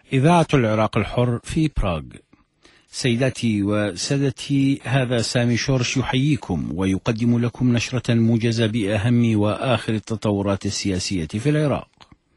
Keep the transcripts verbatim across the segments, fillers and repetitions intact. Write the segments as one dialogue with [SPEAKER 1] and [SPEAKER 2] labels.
[SPEAKER 1] إذاعة العراق الحر في براغ. سيداتي وسادتي، هذا سامي شورش يحييكم ويقدم لكم نشرة موجزة بأهم وآخر التطورات السياسية في العراق.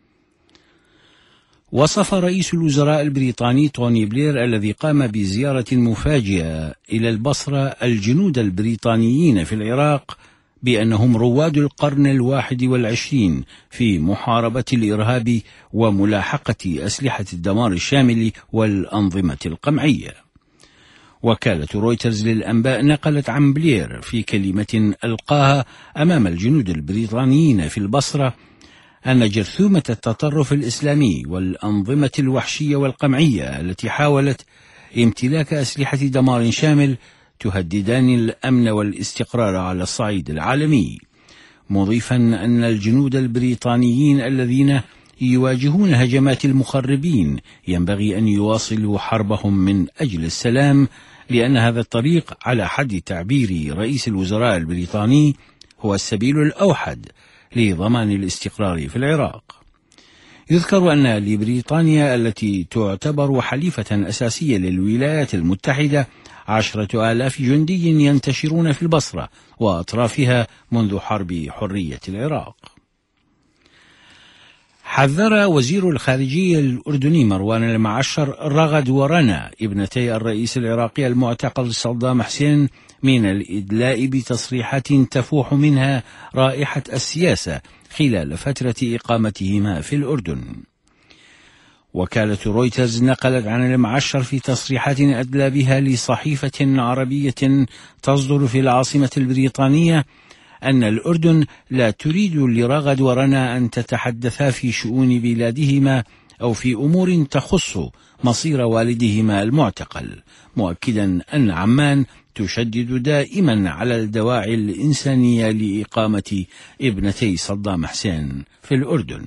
[SPEAKER 1] وصف رئيس الوزراء البريطاني توني بلير الذي قام بزيارة مفاجئة إلى البصرة الجنود البريطانيين في العراق بأنهم رواد القرن الواحد والعشرين في محاربة الإرهاب وملاحقة أسلحة الدمار الشامل والأنظمة القمعية. وكالة رويترز للأنباء نقلت عن بلير في كلمة ألقاها أمام الجنود البريطانيين في البصرة أن جرثومة التطرف الإسلامي والأنظمة الوحشية والقمعية التي حاولت امتلاك أسلحة دمار شامل تهددان الأمن والاستقرار على الصعيد العالمي، مضيفا أن الجنود البريطانيين الذين يواجهون هجمات المخربين ينبغي أن يواصلوا حربهم من أجل السلام، لأن هذا الطريق على حد تعبير رئيس الوزراء البريطاني هو السبيل الأوحد لضمان الاستقرار في العراق. يذكر أن لبريطانيا التي تعتبر حليفة أساسية للولايات المتحدة عشرة آلاف جندي ينتشرون في البصرة وأطرافها منذ حرب حرية العراق. حذر وزير الخارجية الأردني مروان المعشر رغد ورنا ابنتي الرئيس العراقي المعتقل صدام حسين من الإدلاء بتصريحات تفوح منها رائحة السياسة خلال فترة إقامتهما في الأردن. وكالة رويترز نقلت عن المعشر في تصريحات أدلى بها لصحيفة عربية تصدر في العاصمة البريطانية أن الأردن لا تريد لرغد ورنا أن تتحدثا في شؤون بلادهما أو في أمور تخص مصير والدهما المعتقل، مؤكدا أن عمان تشدد دائما على الدواعي الإنسانية لإقامة ابنتي صدام حسين في الأردن.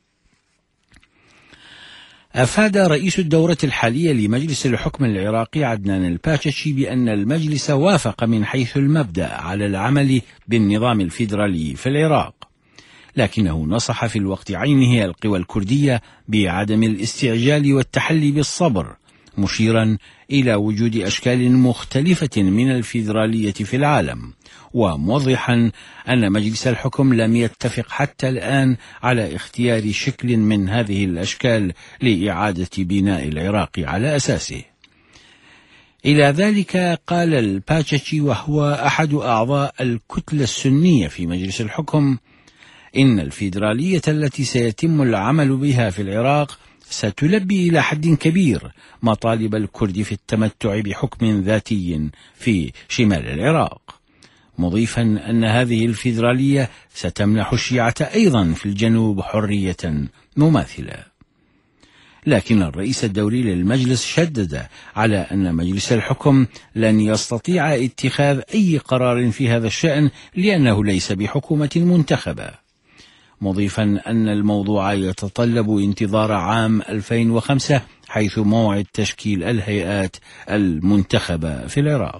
[SPEAKER 1] أفاد رئيس الدورة الحالية لمجلس الحكم العراقي عدنان الباتشي بأن المجلس وافق من حيث المبدأ على العمل بالنظام الفيدرالي في العراق، لكنه نصح في الوقت عينه القوى الكردية بعدم الاستعجال والتحلي بالصبر، مشيرا إلى وجود أشكال مختلفة من الفيدرالية في العالم، وموضحا أن مجلس الحكم لم يتفق حتى الآن على اختيار شكل من هذه الأشكال لإعادة بناء العراق على أساسه. إلى ذلك قال الباتشي وهو أحد أعضاء الكتلة السنية في مجلس الحكم إن الفيدرالية التي سيتم العمل بها في العراق ستلبي إلى حد كبير مطالب الكرد في التمتع بحكم ذاتي في شمال العراق، مضيفا أن هذه الفيدرالية ستمنح الشيعة أيضا في الجنوب حرية مماثلة. لكن الرئيس الدوري للمجلس شدد على أن مجلس الحكم لن يستطيع اتخاذ أي قرار في هذا الشأن لأنه ليس بحكومة منتخبة، مضيفا أن الموضوع يتطلب انتظار عام ألفين وخمسة حيث موعد تشكيل الهيئات المنتخبة في العراق.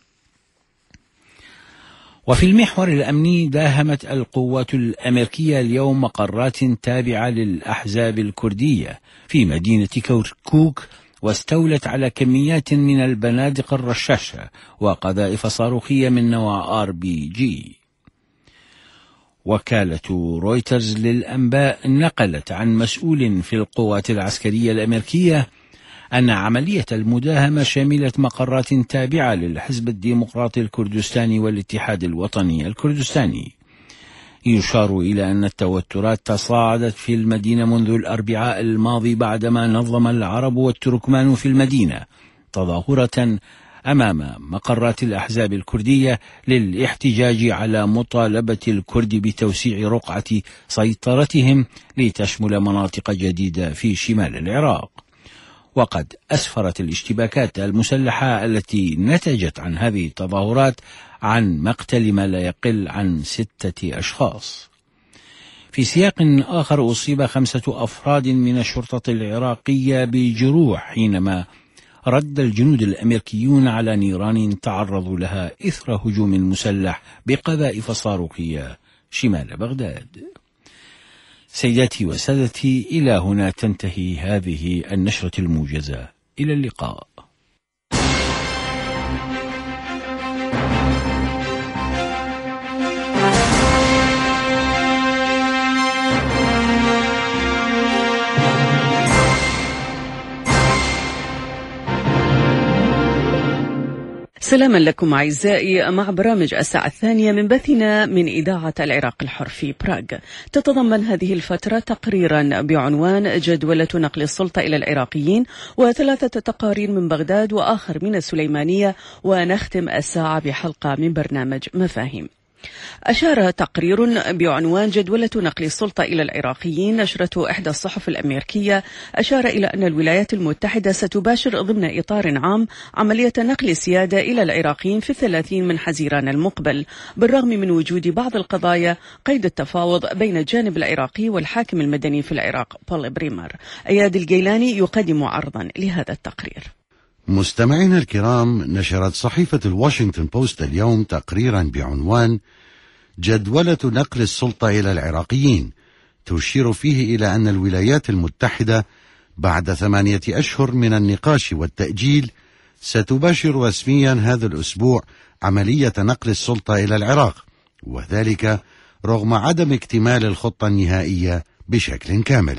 [SPEAKER 1] وفي المحور الأمني داهمت القوات الأمريكية اليوم مقرات تابعة للأحزاب الكردية في مدينة كركوك، واستولت على كميات من البنادق الرشاشة وقذائف صاروخية من نوع آر بي جي. وكالة رويترز للأنباء نقلت عن مسؤول في القوات العسكرية الأمريكية أن عملية المداهمة شملت مقرات تابعة للحزب الديمقراطي الكردستاني والاتحاد الوطني الكردستاني. يشار إلى أن التوترات تصاعدت في المدينة منذ الأربعاء الماضي بعدما نظم العرب والتركمان في المدينة تظاهرة أمام مقرات الأحزاب الكردية للاحتجاج على مطالبة الكرد بتوسيع رقعة سيطرتهم لتشمل مناطق جديدة في شمال العراق. وقد أسفرت الاشتباكات المسلحة التي نتجت عن هذه التظاهرات عن مقتل ما لا يقل عن ستة أشخاص. في سياق آخر أصيب خمسة أفراد من الشرطة العراقية بجروح حينما رد الجنود الأمريكيون على نيران تعرضوا لها إثر هجوم مسلح بقذائف صاروخية شمال بغداد. سيداتي وسادتي، إلى هنا تنتهي هذه النشرة الموجزة. إلى اللقاء.
[SPEAKER 2] سلاما لكم أعزائي مع برامج الساعة الثانية من بثنا من إذاعة العراق الحر في براغ. تتضمن هذه الفترة تقريرا بعنوان جدولة نقل السلطة إلى العراقيين، وثلاثة تقارير من بغداد وآخر من السليمانية، ونختم الساعة بحلقة من برنامج مفاهيم. أشار تقرير بعنوان جدولة نقل السلطة إلى العراقيين نشرته إحدى الصحف الأمريكية، أشار إلى أن الولايات المتحدة ستباشر ضمن إطار عام عملية نقل السيادة إلى العراقيين في الثلاثين من حزيران المقبل، بالرغم من وجود بعض القضايا قيد التفاوض بين الجانب العراقي والحاكم المدني في العراق بول بريمر. أياد الجيلاني يقدم عرضا لهذا التقرير.
[SPEAKER 3] مستمعينا الكرام، نشرت صحيفة الواشنطن بوست اليوم تقريرا بعنوان جدولة نقل السلطة إلى العراقيين، تشير فيه إلى أن الولايات المتحدة بعد ثمانية أشهر من النقاش والتأجيل ستباشر رسميا هذا الأسبوع عملية نقل السلطة إلى العراق، وذلك رغم عدم اكتمال الخطة النهائية بشكل كامل.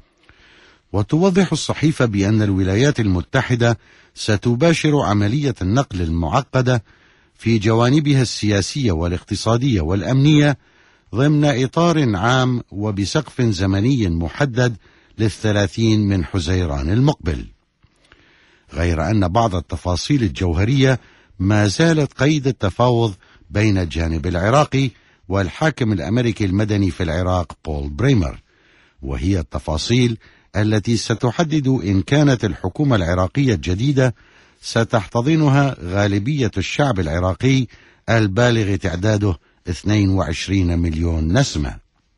[SPEAKER 3] وتوضح الصحيفة بأن الولايات المتحدة ستباشر عملية النقل المعقدة في جوانبها السياسية والاقتصادية والأمنية ضمن إطار عام وبسقف زمني محدد للثلاثين من حزيران المقبل، غير أن بعض التفاصيل الجوهرية ما زالت قيد التفاوض بين الجانب العراقي والحاكم الأمريكي المدني في العراق بول بريمر، وهي التفاصيل التي ستحدد إن كانت الحكومة العراقية الجديدة ستحتضنها غالبية الشعب العراقي البالغ تعداده اثنين وعشرين مليون نسمة.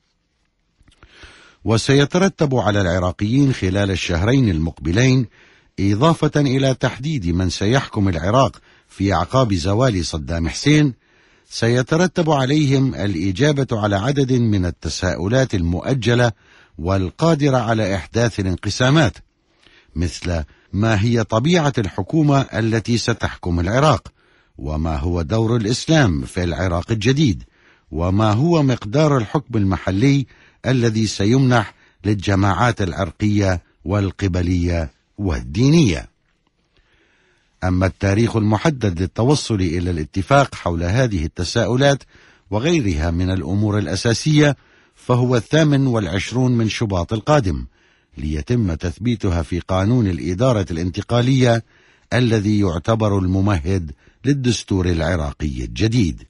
[SPEAKER 3] وسيترتب على العراقيين خلال الشهرين المقبلين، إضافة إلى تحديد من سيحكم العراق في أعقاب زوال صدام حسين، سيترتب عليهم الإجابة على عدد من التساؤلات المؤجلة والقادرة على إحداث الانقسامات، مثل ما هي طبيعة الحكومة التي ستحكم العراق، وما هو دور الإسلام في العراق الجديد، وما هو مقدار الحكم المحلي الذي سيمنح للجماعات العرقية والقبلية والدينية. أما التاريخ المحدد للتوصل إلى الاتفاق حول هذه التساؤلات وغيرها من الأمور الأساسية فهو الثامن والعشرون من شباط القادم، ليتم تثبيتها في قانون الإدارة الانتقالية الذي يعتبر الممهد للدستور العراقي الجديد.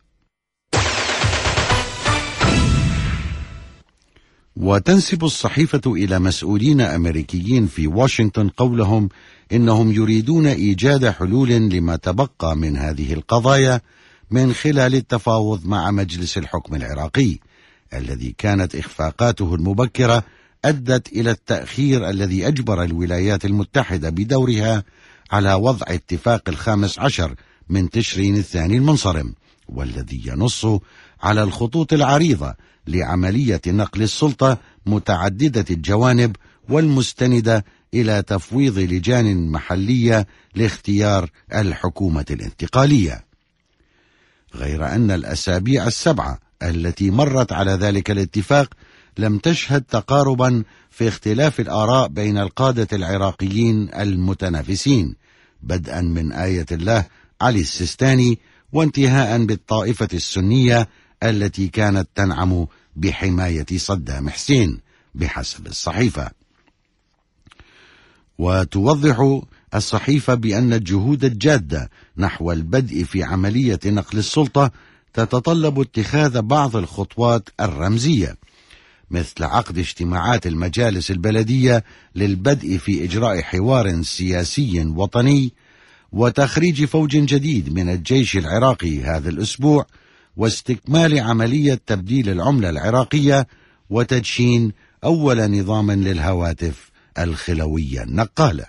[SPEAKER 3] وتنسب الصحيفة إلى مسؤولين أمريكيين في واشنطن قولهم إنهم يريدون إيجاد حلول لما تبقى من هذه القضايا من خلال التفاوض مع مجلس الحكم العراقي، الذي كانت إخفاقاته المبكرة أدت إلى التأخير الذي أجبر الولايات المتحدة بدورها على وضع اتفاق الخامس عشر من تشرين الثاني المنصرم، والذي ينص على الخطوط العريضة لعملية نقل السلطة متعددة الجوانب والمستندة إلى تفويض لجان محلية لاختيار الحكومة الانتقالية. غير أن الأسابيع السبعة التي مرت على ذلك الاتفاق لم تشهد تقاربا في اختلاف الآراء بين القادة العراقيين المتنافسين، بدءا من آية الله علي السيستاني وانتهاء بالطائفة السنية التي كانت تنعم بحماية صدام حسين بحسب الصحيفة. وتوضح الصحيفة بأن الجهود الجادة نحو البدء في عملية نقل السلطة تتطلب اتخاذ بعض الخطوات الرمزية، مثل عقد اجتماعات المجالس البلدية للبدء في إجراء حوار سياسي وطني، وتخريج فوج جديد من الجيش العراقي هذا الأسبوع، واستكمال عملية تبديل العملة العراقية، وتدشين أول نظام للهواتف الخلوية النقالة.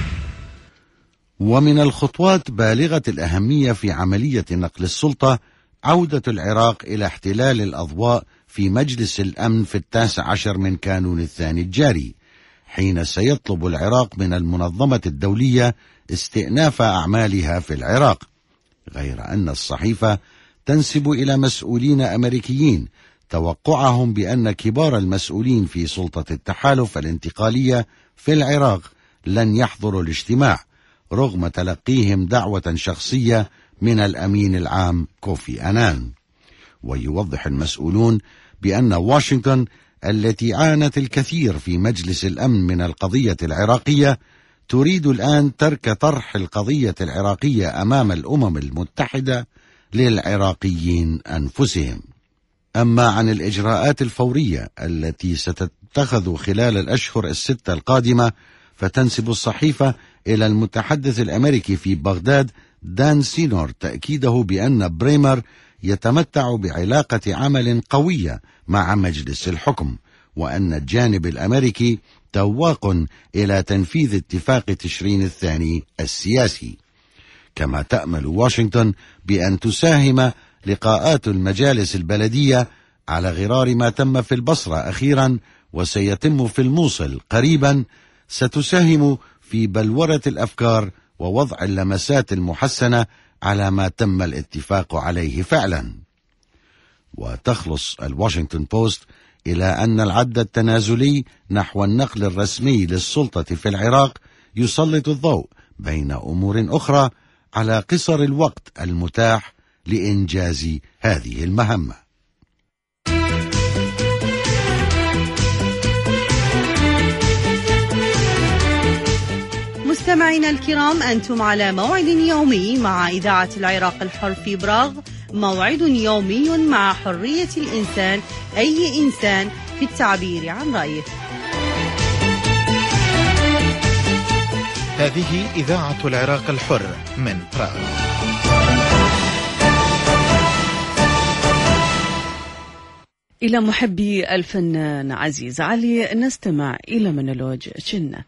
[SPEAKER 3] ومن الخطوات بالغة الأهمية في عملية نقل السلطة عودة العراق إلى احتلال الأضواء في مجلس الأمن في التاسع عشر من كانون الثاني الجاري، حين سيطلب العراق من المنظمة الدولية استئناف أعمالها في العراق. غير أن الصحيفة تنسب إلى مسؤولين أمريكيين توقعهم بأن كبار المسؤولين في سلطة التحالف الانتقالية في العراق لن يحضروا الاجتماع، رغم تلقيهم دعوة شخصية من الأمين العام كوفي أنان. ويوضح المسؤولون بأن واشنطن التي عانت الكثير في مجلس الأمن من القضية العراقية تريد الآن ترك طرح القضية العراقية أمام الأمم المتحدة للعراقيين أنفسهم. أما عن الإجراءات الفورية التي ستتخذ خلال الأشهر الستة القادمة، فتنسب الصحيفة إلى المتحدث الأمريكي في بغداد دان سينور تأكيده بأن بريمر يتمتع بعلاقة عمل قوية مع مجلس الحكم، وأن الجانب الأمريكي تواق إلى تنفيذ اتفاق تشرين الثاني السياسي. كما تأمل واشنطن بأن تساهم لقاءات المجالس البلدية على غرار ما تم في البصرة أخيرا وسيتم في الموصل قريبا، ستساهم في بلورة الأفكار ووضع اللمسات المحسنة على ما تم الاتفاق عليه فعلا. وتخلص الواشنطن بوست إلى أن العد التنازلي نحو النقل الرسمي للسلطة في العراق يسلط الضوء بين أمور أخرى على قصر الوقت المتاح لإنجاز هذه المهمة.
[SPEAKER 4] مستمعينا الكرام، أنتم على موعد يومي مع إذاعة العراق الحر في براغ، موعد يومي مع حرية الإنسان، أي إنسان في التعبير عن رأيه.
[SPEAKER 5] هذه إذاعة العراق الحر من براغ.
[SPEAKER 2] إلى محبي الفنان عزيز علي نستمع إلى مونولوج جنة.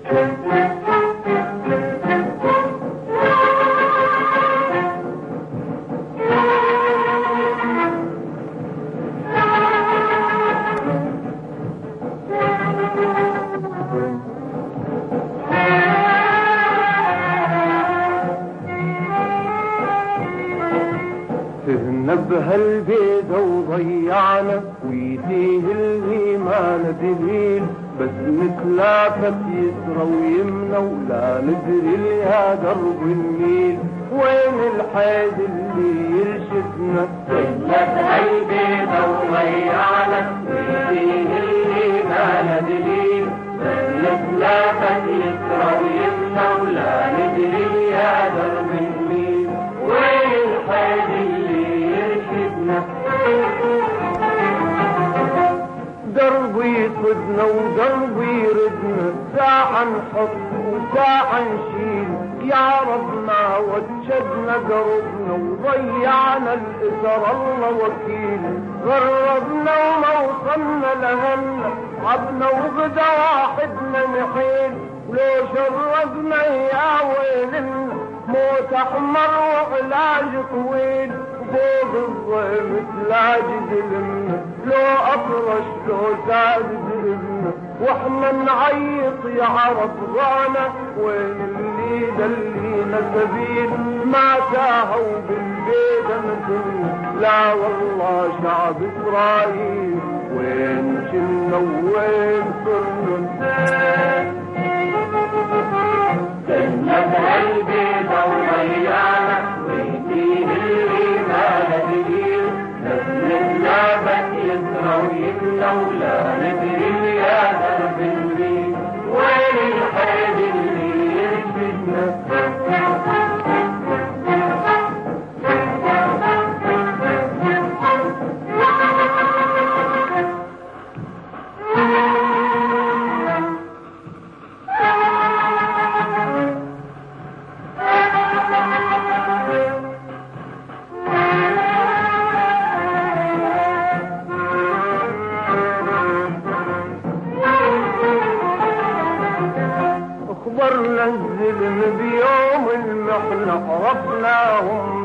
[SPEAKER 6] بهالبيضة وضيعنا ويديه اللي ما ندليل، بس نتلافت يسرى ويمنى ولا ندري لها درب النيل. وين الحيد اللي يرشدنا؟ كنا بهالبيضة وضيعنا ويديه اللي ما ندليل، بس نتلافت يسرى ويمنى ولا ندري لها درب النيل. وين الحيد اللي درب يسودنا ودرب يردنا، ساعة نحط وساعة نشيل. يا رب ما وجدنا قربنا وضيعنا الإثر الله وكيل. غربنا وما وصلنا لهنا، عبنا وغدا واحدنا نحيل. ولو شرقنا يا ويلنا، موت أحمر وعلاج طويل. فوق الظلم تلاج ظلمنا، لو أطرش لو زاد ظلمنا. واحنا نعيط يا عرب ضعنا، وين اللي دلينا سبيل. ما تاهوا بالبيت مثلنا، لا والله شعب إسرائيل. وين شلنا وين صرنا، كنا بهالبيت وضيعنا ويديه اللي ما ندري. نسلنا بك يسرى ويمنى ولا ندري يا درب النيل. وين الحيد اللي يرشدنا؟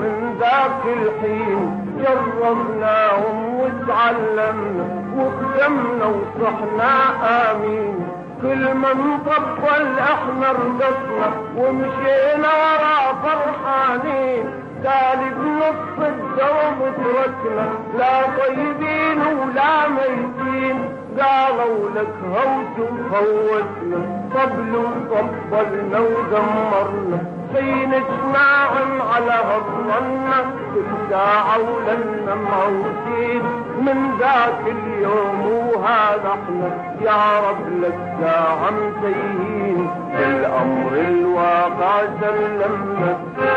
[SPEAKER 6] ومن ذاك الحين جربناهم وتعلمنا وخدمنا وصحنا آمين. كل من طبل احنا رقصنا ومشينا ورا فرحانين. تالي بنص الدرب تركنا لا طيبين ولا ميتين. قالوا لك هوت وفوتنا طبل وطبلنا ودمرنا. حين اجماع على هضمنا كل ساعة ولنا موتين. من ذاك اليوم وهذا احنا يا رب لك ساعة متيهين. بالأمر الواقع سلمنا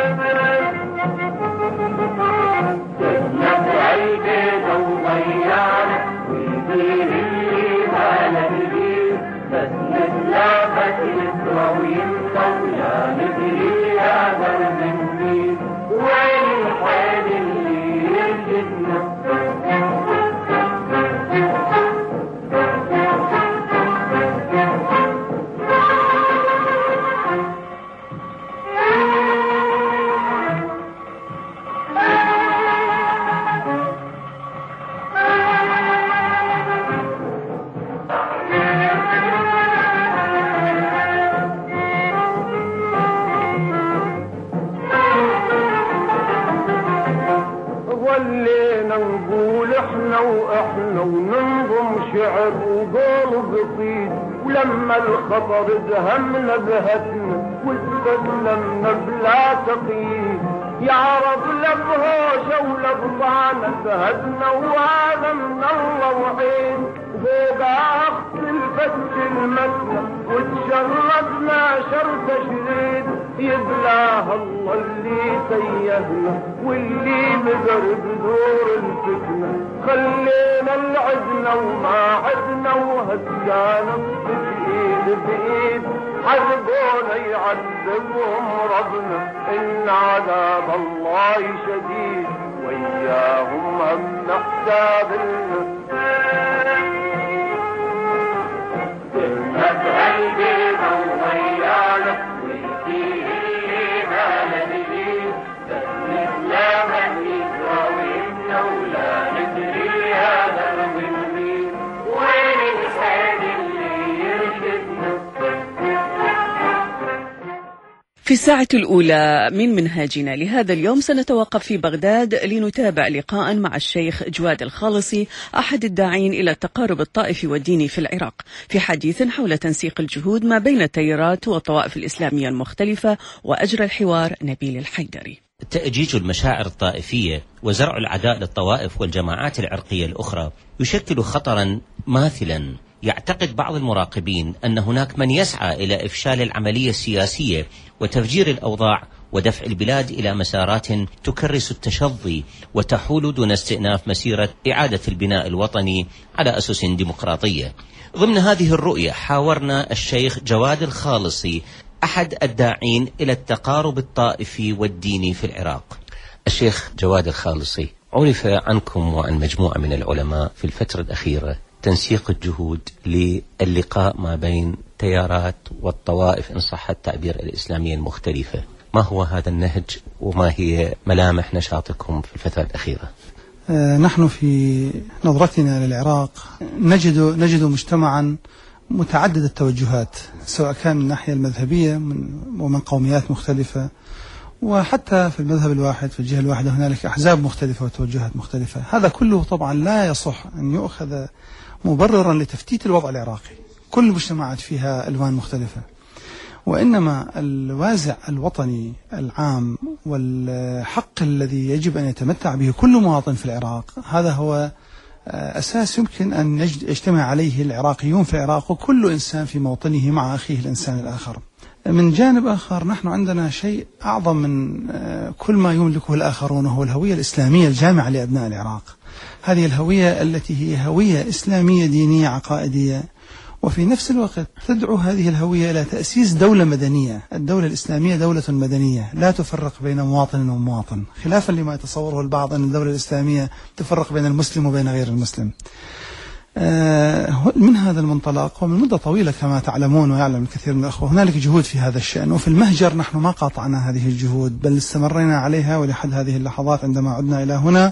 [SPEAKER 6] سلمت عالبيضة وضيعنا ويدين اللي ما ندري. بس نتلاقى يسرى وينسى ولا ندري هذا المنزل وين الحال اللي يرشدنا. ولينا نقول احنا واحنا وننظم شعر وقول قصيد. ولما الخطر زهمنا بهتنا واستسلمنا بلا تقييد. يا رب لا بهوشة ولا بطعنة بهدنا وهذا من الله وعين. فوق اخت الفتش المتنة وتشردنا شر تشريد. يبلاه الله اللي سيهنا واللي مدر بدور الفتنة. خلينا العدنا وما عدنا وهدانا بإيد بإيد. عذبونا يعذبهم ربنا إن عذاب الله شديد. وإياهم هم نحساب لنا سلمت عالبيضة وضيعنا ويديه اللي ما ندري. بس نتلاقى يسرى ويمنا ولا ندري هذا المنزل وين الحال اللي يرشدنا.
[SPEAKER 2] في الساعة الأولى من منهاجنا لهذا اليوم سنتوقف في بغداد لنتابع لقاء مع الشيخ جواد الخالصي أحد الداعين إلى التقارب الطائفي والديني في العراق في حديث حول تنسيق الجهود ما بين التيارات والطوائف الإسلامية المختلفة. وأجرى الحوار نبيل الحيدري.
[SPEAKER 7] تأجيج المشاعر الطائفية وزرع العداء للطوائف والجماعات العرقية الأخرى يشكل خطرا ماثلا. يعتقد بعض المراقبين أن هناك من يسعى إلى إفشال العملية السياسية وتفجير الأوضاع ودفع البلاد إلى مسارات تكرس التشظي وتحول دون استئناف مسيرة إعادة البناء الوطني على أسس ديمقراطية. ضمن هذه الرؤية حاورنا الشيخ جواد الخالصي أحد الداعين إلى التقارب الطائفي والديني في العراق. الشيخ جواد الخالصي، عرف عنكم وعن مجموعة من العلماء في الفترة الأخيرة تنسيق الجهود للقاء ما بين تيارات والطوائف إن صح التعبير الإسلامية المختلفة. ما هو هذا النهج وما هي ملامح نشاطكم في الفترة الأخيرة؟
[SPEAKER 8] آه نحن في نظرتنا للعراق نجد نجد مجتمعا متعدد التوجهات، سواء كان من الناحية المذهبية من ومن قوميات مختلفة، وحتى في المذهب الواحد في الجهة الواحدة هنالك أحزاب مختلفة وتوجهات مختلفة. هذا كله طبعا لا يصح أن يؤخذ مبررا لتفتيت الوضع العراقي. كل المجتمعات فيها ألوان مختلفة، وإنما الوازع الوطني العام والحق الذي يجب أن يتمتع به كل مواطن في العراق، هذا هو أساس يمكن أن يجتمع عليه العراقيون في العراق وكل إنسان في موطنه مع أخيه الإنسان الآخر. من جانب آخر نحن عندنا شيء أعظم من كل ما يملكه الآخرون، وهو الهوية الإسلامية الجامعة لأبناء العراق. هذه الهوية التي هي هوية إسلامية دينية عقائدية، وفي نفس الوقت تدعو هذه الهوية إلى تأسيس دولة مدنية. الدولة الإسلامية دولة مدنية لا تفرق بين مواطن ومواطن، خلافا لما يتصوره البعض أن الدولة الإسلامية تفرق بين المسلم وبين غير المسلم. من هذا المنطلق ومن مدة طويلة كما تعلمون ويعلم الكثير من الأخوة هنالك جهود في هذا الشأن، وفي المهجر نحن ما قاطعنا هذه الجهود بل استمرينا عليها، ولحد هذه اللحظات عندما عدنا إلى هنا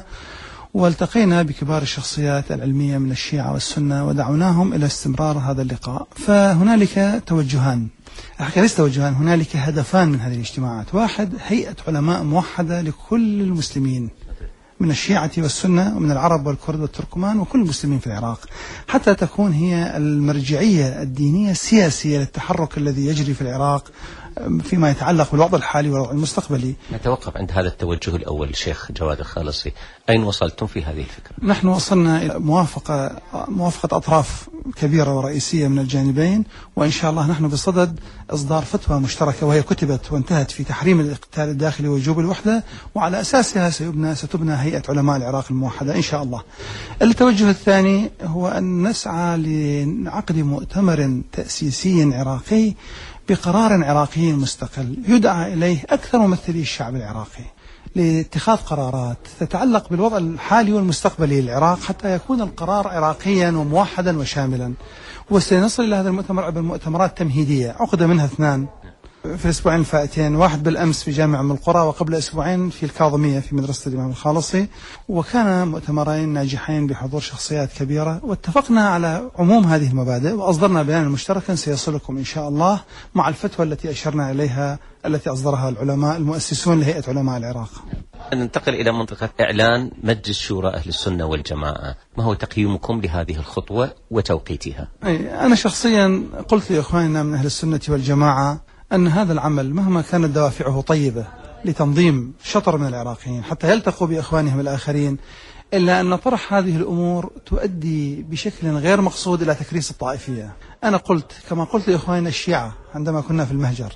[SPEAKER 8] والتقينا بكبار الشخصيات العلمية من الشيعة والسنة ودعوناهم إلى استمرار هذا اللقاء. فهنالك توجهان، الحقيقة ليس توجهان، هنالك هدفان من هذه الاجتماعات. واحد، هيئة علماء موحدة لكل المسلمين من الشيعة والسنة ومن العرب والكرد والتركمان وكل المسلمين في العراق، حتى تكون هي المرجعية الدينية السياسية للتحرك الذي يجري في العراق فيما يتعلق بالوضع الحالي والوضع المستقبلي.
[SPEAKER 7] نتوقف عند هذا التوجه الأول. شيخ جواد الخالصي، أين وصلتم في هذه الفكرة؟
[SPEAKER 8] نحن وصلنا إلى موافقة موافقة أطراف كبيرة ورئيسية من الجانبين، وإن شاء الله نحن بصدد إصدار فتوى مشتركة وهي كتبت وانتهت في تحريم الاقتتال الداخلي ووجوب الوحدة، وعلى أساسها سيبنى ستبنى هيئة علماء العراق الموحدة إن شاء الله. التوجه الثاني هو أن نسعى لعقد مؤتمر تأسيسي عراقي بقرار عراقي مستقل يدعى إليه أكثر ممثلي الشعب العراقي لاتخاذ قرارات تتعلق بالوضع الحالي والمستقبلي للعراق، حتى يكون القرار عراقيا وموحدا وشاملا. وسنصل إلى هذا المؤتمر عبر مؤتمرات تمهيدية عقد منها اثنان في الأسبوعين الفائتين، واحد بالأمس في جامع أم القرى وقبل أسبوعين في الكاظمية في مدرسة الإمام الخالصي، وكان مؤتمرين ناجحين بحضور شخصيات كبيرة، واتفقنا على عموم هذه المبادئ وأصدرنا بيانا مشتركا سيصلكم إن شاء الله مع الفتوى التي أشرنا إليها التي أصدرها العلماء المؤسسون لهيئة علماء العراق.
[SPEAKER 7] ننتقل إلى منطقة إعلان مجلس شورى أهل السنة والجماعة، ما هو تقييمكم لهذه الخطوة وتوقيتها؟
[SPEAKER 8] أنا شخصيا قلت لإخواننا من أهل السنة والجماعة أن هذا العمل مهما كانت دوافعه طيبة لتنظيم شطر من العراقيين حتى يلتقوا بإخوانهم الآخرين، إلا أن طرح هذه الأمور تؤدي بشكل غير مقصود إلى تكريس الطائفية. أنا قلت كما قلت لإخواننا الشيعة عندما كنا في المهجر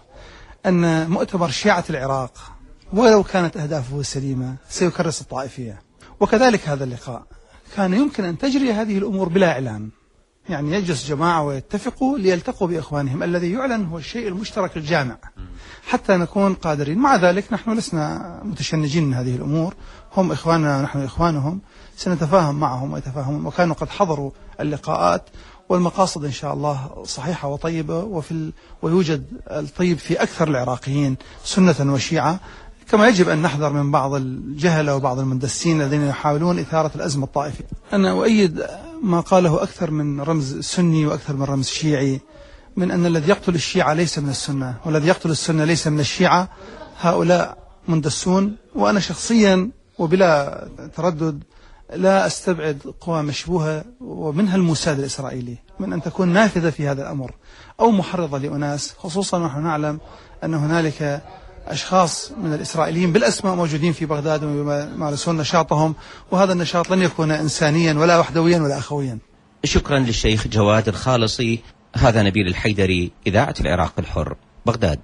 [SPEAKER 8] أن مؤتمر شيعة العراق ولو كانت أهدافه سليمة سيكرس الطائفية، وكذلك هذا اللقاء كان يمكن أن تجري هذه الأمور بلا إعلان، يعني يجلس جماعة ويتفقوا ليلتقوا بإخوانهم، الذي يعلن هو الشيء المشترك الجامع حتى نكون قادرين. مع ذلك نحن لسنا متشنجين من هذه الأمور، هم إخواننا ونحن إخوانهم، سنتفاهم معهم ويتفاهمون، وكانوا قد حضروا اللقاءات والمقاصد إن شاء الله صحيحة وطيبة، وفي ال... ويوجد الطيب في أكثر العراقيين سنة وشيعة، كما يجب أن نحذر من بعض الجهلة وبعض المندسين الذين يحاولون إثارة الأزمة الطائفية. أنا أؤيد ما قاله أكثر من رمز سني وأكثر من رمز شيعي من أن الذي يقتل الشيعة ليس من السنة والذي يقتل السنة ليس من الشيعة. هؤلاء مندسون، وأنا شخصيا وبلا تردد لا أستبعد قوى مشبوهة ومنها الموساد الإسرائيلي من أن تكون نافذة في هذا الأمر أو محرضة لأناس، خصوصا ونحن نعلم أن هنالك أشخاص من الإسرائيليين بالأسماء موجودين في بغداد ويمارسون نشاطهم، وهذا النشاط لن يكون إنسانيا ولا وحدويا ولا أخويا.
[SPEAKER 7] شكرا للشيخ جواد الخالصي. هذا نبيل الحيدري، إذاعة العراق الحر، بغداد.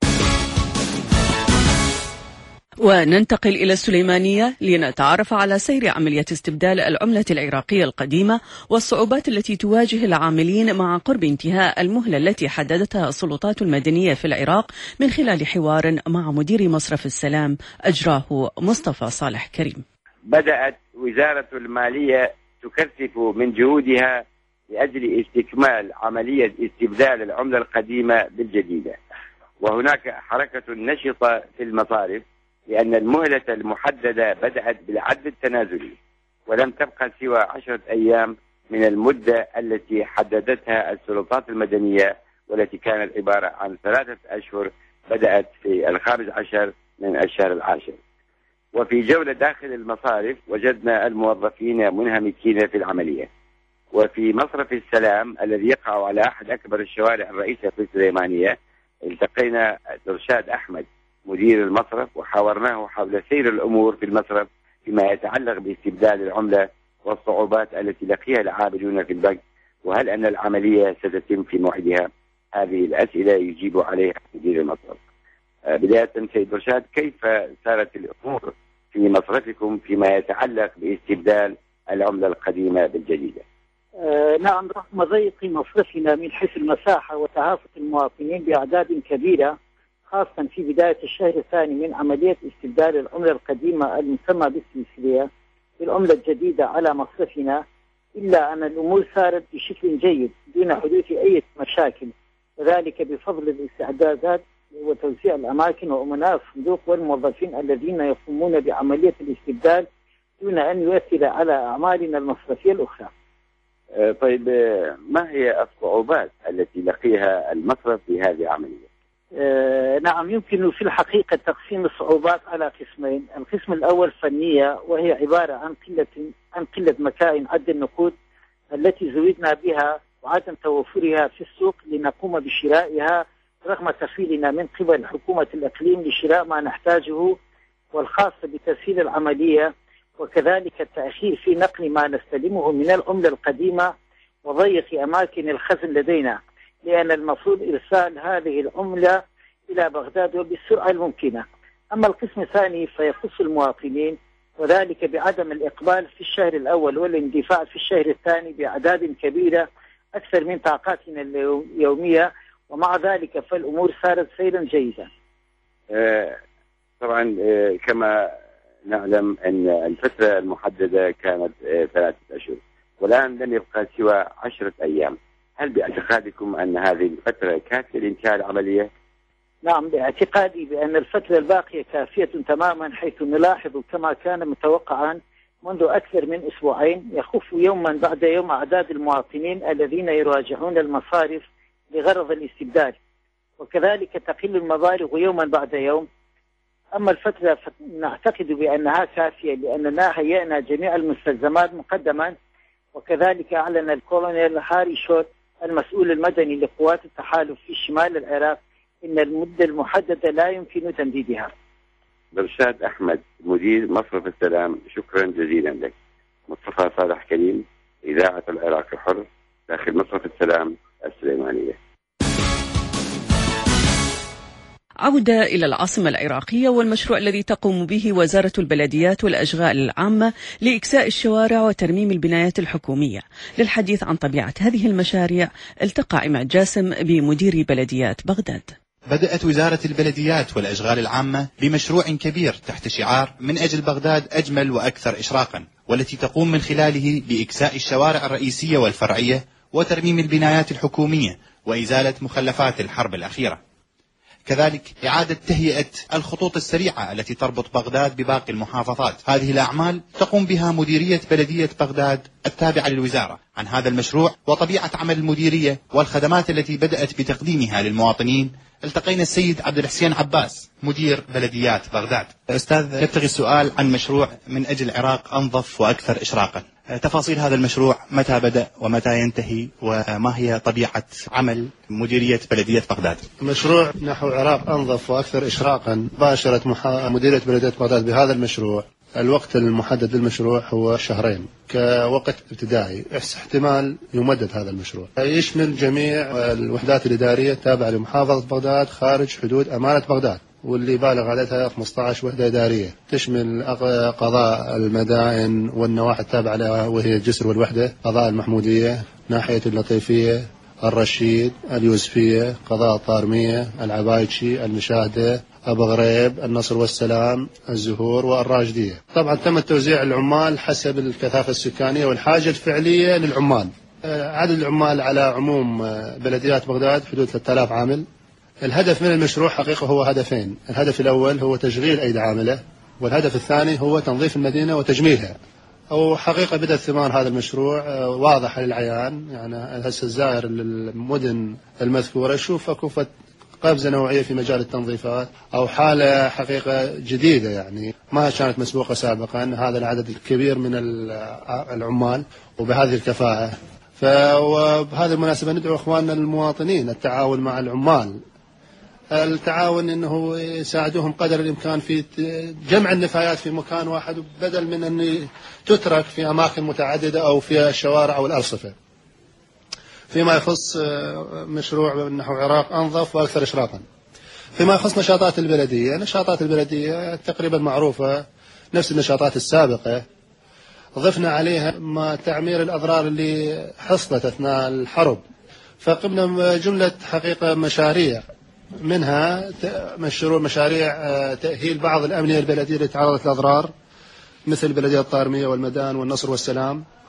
[SPEAKER 2] وننتقل إلى السليمانية لنتعرف على سير عملية استبدال العملة العراقية القديمة والصعوبات التي تواجه العاملين مع قرب انتهاء المهلة التي حددتها السلطات المدنية في العراق، من خلال حوار مع مدير مصرف السلام أجراه مصطفى صالح كريم.
[SPEAKER 9] بدأت وزارة المالية تكثف من جهودها لأجل استكمال عملية استبدال العملة القديمة بالجديدة، وهناك حركة نشطة في المصارف لأن المهلة المحددة بدأت بالعد التنازلي، ولم تبقى سوى عشرة أيام من المدة التي حددتها السلطات المدنية، والتي كانت عبارة عن ثلاثة أشهر بدأت في الخامس عشر من الشهر العاشر. وفي جولة داخل المصارف وجدنا الموظفين منهمكين في العملية. وفي مصرف السلام الذي يقع على أحد أكبر الشوارع الرئيسة في السليمانية التقينا درشاد أحمد مدير المصرف وحاورناه حول سير الأمور في المصرف فيما يتعلق باستبدال العملة والصعوبات التي لقيها العاملون في البنك، وهل أن العملية ستتم في موعدها. هذه الأسئلة يجيب عليها مدير المصرف. بداية سيد درشاد، كيف سارت الأمور في مصرفكم فيما يتعلق باستبدال العملة القديمة بالجديدة؟
[SPEAKER 10] آه نعم، رغم ضيق مصرفنا من حيث المساحة وتهافت المواطنين بأعداد كبيرة، خاصة في بداية الشهر الثاني من عملية استبدال العملة القديمة المسمى بالسلسلية بالعملة الجديدة على مصرفنا، إلا أن الأمور سارت بشكل جيد دون حدوث أي مشاكل، وذلك بفضل الاستعدادات وتوزيع الأماكن وأمناء الصندوق والموظفين الذين يقومون بعملية الاستبدال دون أن يؤثر على أعمالنا المصرفية الأخرى.
[SPEAKER 9] أه طيب، ما هي الصعوبات التي لقيها المصرف في هذه العملية؟
[SPEAKER 10] أه نعم، يمكن في الحقيقة تقسيم الصعوبات على قسمين. القسم الأول فنية، وهي عبارة عن قلة عن قلة مكائن عد النقود التي زودنا بها وعدم توفرها في السوق لنقوم بشرائها رغم تفويلنا من قبل حكومة الإقليم لشراء ما نحتاجه، والخاصة بتسهيل العملية، وكذلك التأخير في نقل ما نستلمه من العملة القديمة وضيق أماكن الخزن لدينا، لأن المفروض إرسال هذه العملة إلى بغداد وبالسرعة الممكنة. أما القسم الثاني فيخص المواطنين، وذلك بعدم الإقبال في الشهر الأول والاندفاع في الشهر الثاني بأعداد كبيرة أكثر من طاقاتنا اليومية، ومع ذلك فالأمور صارت سيرا جيدا.
[SPEAKER 9] آه طبعا آه كما نعلم أن الفترة المحددة كانت آه ثلاثة أشهر، والآن لم يبقى سوى عشرة أيام. هل باعتقادكم أن هذه الفترة كافية لإنتهاء العملية؟
[SPEAKER 10] نعم، باعتقادي بأن الفترة الباقية كافية تماما، حيث نلاحظ كما كان متوقعا منذ أكثر من أسبوعين يخف يوما بعد يوم أعداد المواطنين الذين يراجعون المصارف لغرض الاستبدال، وكذلك تقل المبالغ يوما بعد يوم. أما الفترة فنعتقد بأنها كافية، لأننا هيئنا جميع المستلزمات مقدما، وكذلك أعلن الكولونيل هاري شوت المسؤول المدني لقوات التحالف في شمال العراق إن المدة المحددة لا يمكن تمديدها.
[SPEAKER 9] برشاد أحمد، مدير مصرف السلام، شكرا جزيلا لك. مصطفى صالح كريم، إذاعة العراق الحر، داخل مصرف السلام السليمانية.
[SPEAKER 2] عودة إلى العاصمة العراقية والمشروع الذي تقوم به وزارة البلديات والأشغال العامة لإكساء الشوارع وترميم البنايات الحكومية. للحديث عن طبيعة هذه المشاريع التقى عماد جاسم بمدير بلديات بغداد.
[SPEAKER 11] بدأت وزارة البلديات والأشغال العامة بمشروع كبير تحت شعار من أجل بغداد أجمل وأكثر إشراقا، والتي تقوم من خلاله بإكساء الشوارع الرئيسية والفرعية وترميم البنايات الحكومية وإزالة مخلفات الحرب الأخيرة. كذلك إعادة تهيئة الخطوط السريعة التي تربط بغداد بباقي المحافظات. هذه الأعمال تقوم بها مديرية بلدية بغداد التابعة للوزارة. عن هذا المشروع وطبيعة عمل المديرية والخدمات التي بدأت بتقديمها للمواطنين التقينا السيد عبد الحسين عباس مدير بلديات بغداد. أستاذ، يبتغي السؤال عن مشروع من أجل العراق أنظف وأكثر إشراقا. تفاصيل هذا المشروع، متى بدأ ومتى ينتهي، وما هي طبيعة عمل مديرية بلدية بغداد؟
[SPEAKER 12] مشروع نحو العراق أنظف وأكثر إشراقا باشرت محا... مديرية بلدية بغداد بهذا المشروع. الوقت المحدد للمشروع هو شهرين كوقت ابتدائي، احتمال يمدد هذا المشروع. يشمل جميع الوحدات الإدارية التابعة لمحافظة بغداد خارج حدود أمانة بغداد، واللي بالغ عددها خمسة عشر وحدة إدارية، تشمل قضاء المدائن والنواحي التابعة لها وهي الجسر والوحدة، قضاء المحمودية، ناحية اللطيفية، الرشيد، اليوسفية، قضاء الطارمية، العبايتشي، المشاهدة، أبو غريب، النصر والسلام، الزهور والراجدية. طبعا تم توزيع العمال حسب الكثافة السكانية والحاجة الفعلية للعمال. عدد العمال على عموم بلديات بغداد حدود ثلاثة آلاف عامل. الهدف من المشروع حقيقة هو هدفين، الهدف الأول هو تشغيل أيدي عاملة، والهدف الثاني هو تنظيف المدينة وتجميلها. أو حقيقة بدأت ثمار هذا المشروع واضحة للعيان، يعني هسه الزائر للمدن المذكورة يشوف أكو قفزة نوعية في مجال التنظيفات، أو حالة حقيقة جديدة يعني ما كانت مسبوقة سابقا، هذا العدد الكبير من العمال وبهذه الكفاءة. فبهذه المناسبة ندعو إخواننا المواطنين التعاون مع العمال، التعاون انه يساعدوهم قدر الامكان في جمع النفايات في مكان واحد، بدل من ان تترك في اماكن متعدده او في الشوارع او الارصفه. فيما يخص مشروع نحو عراق انظف واكثر اشراقا. فيما يخص نشاطات البلديه، نشاطات البلديه تقريبا معروفه نفس النشاطات السابقه، ضفنا عليها ما تعمير الاضرار اللي حصلت اثناء الحرب، فقمنا جمله حقيقه مشاريع، منها مشروع مشاريع تأهيل بعض الأمنية البلدية اللي تعرضت للأضرار مثل بلدية الطارمية والمدان والنصر والسلام،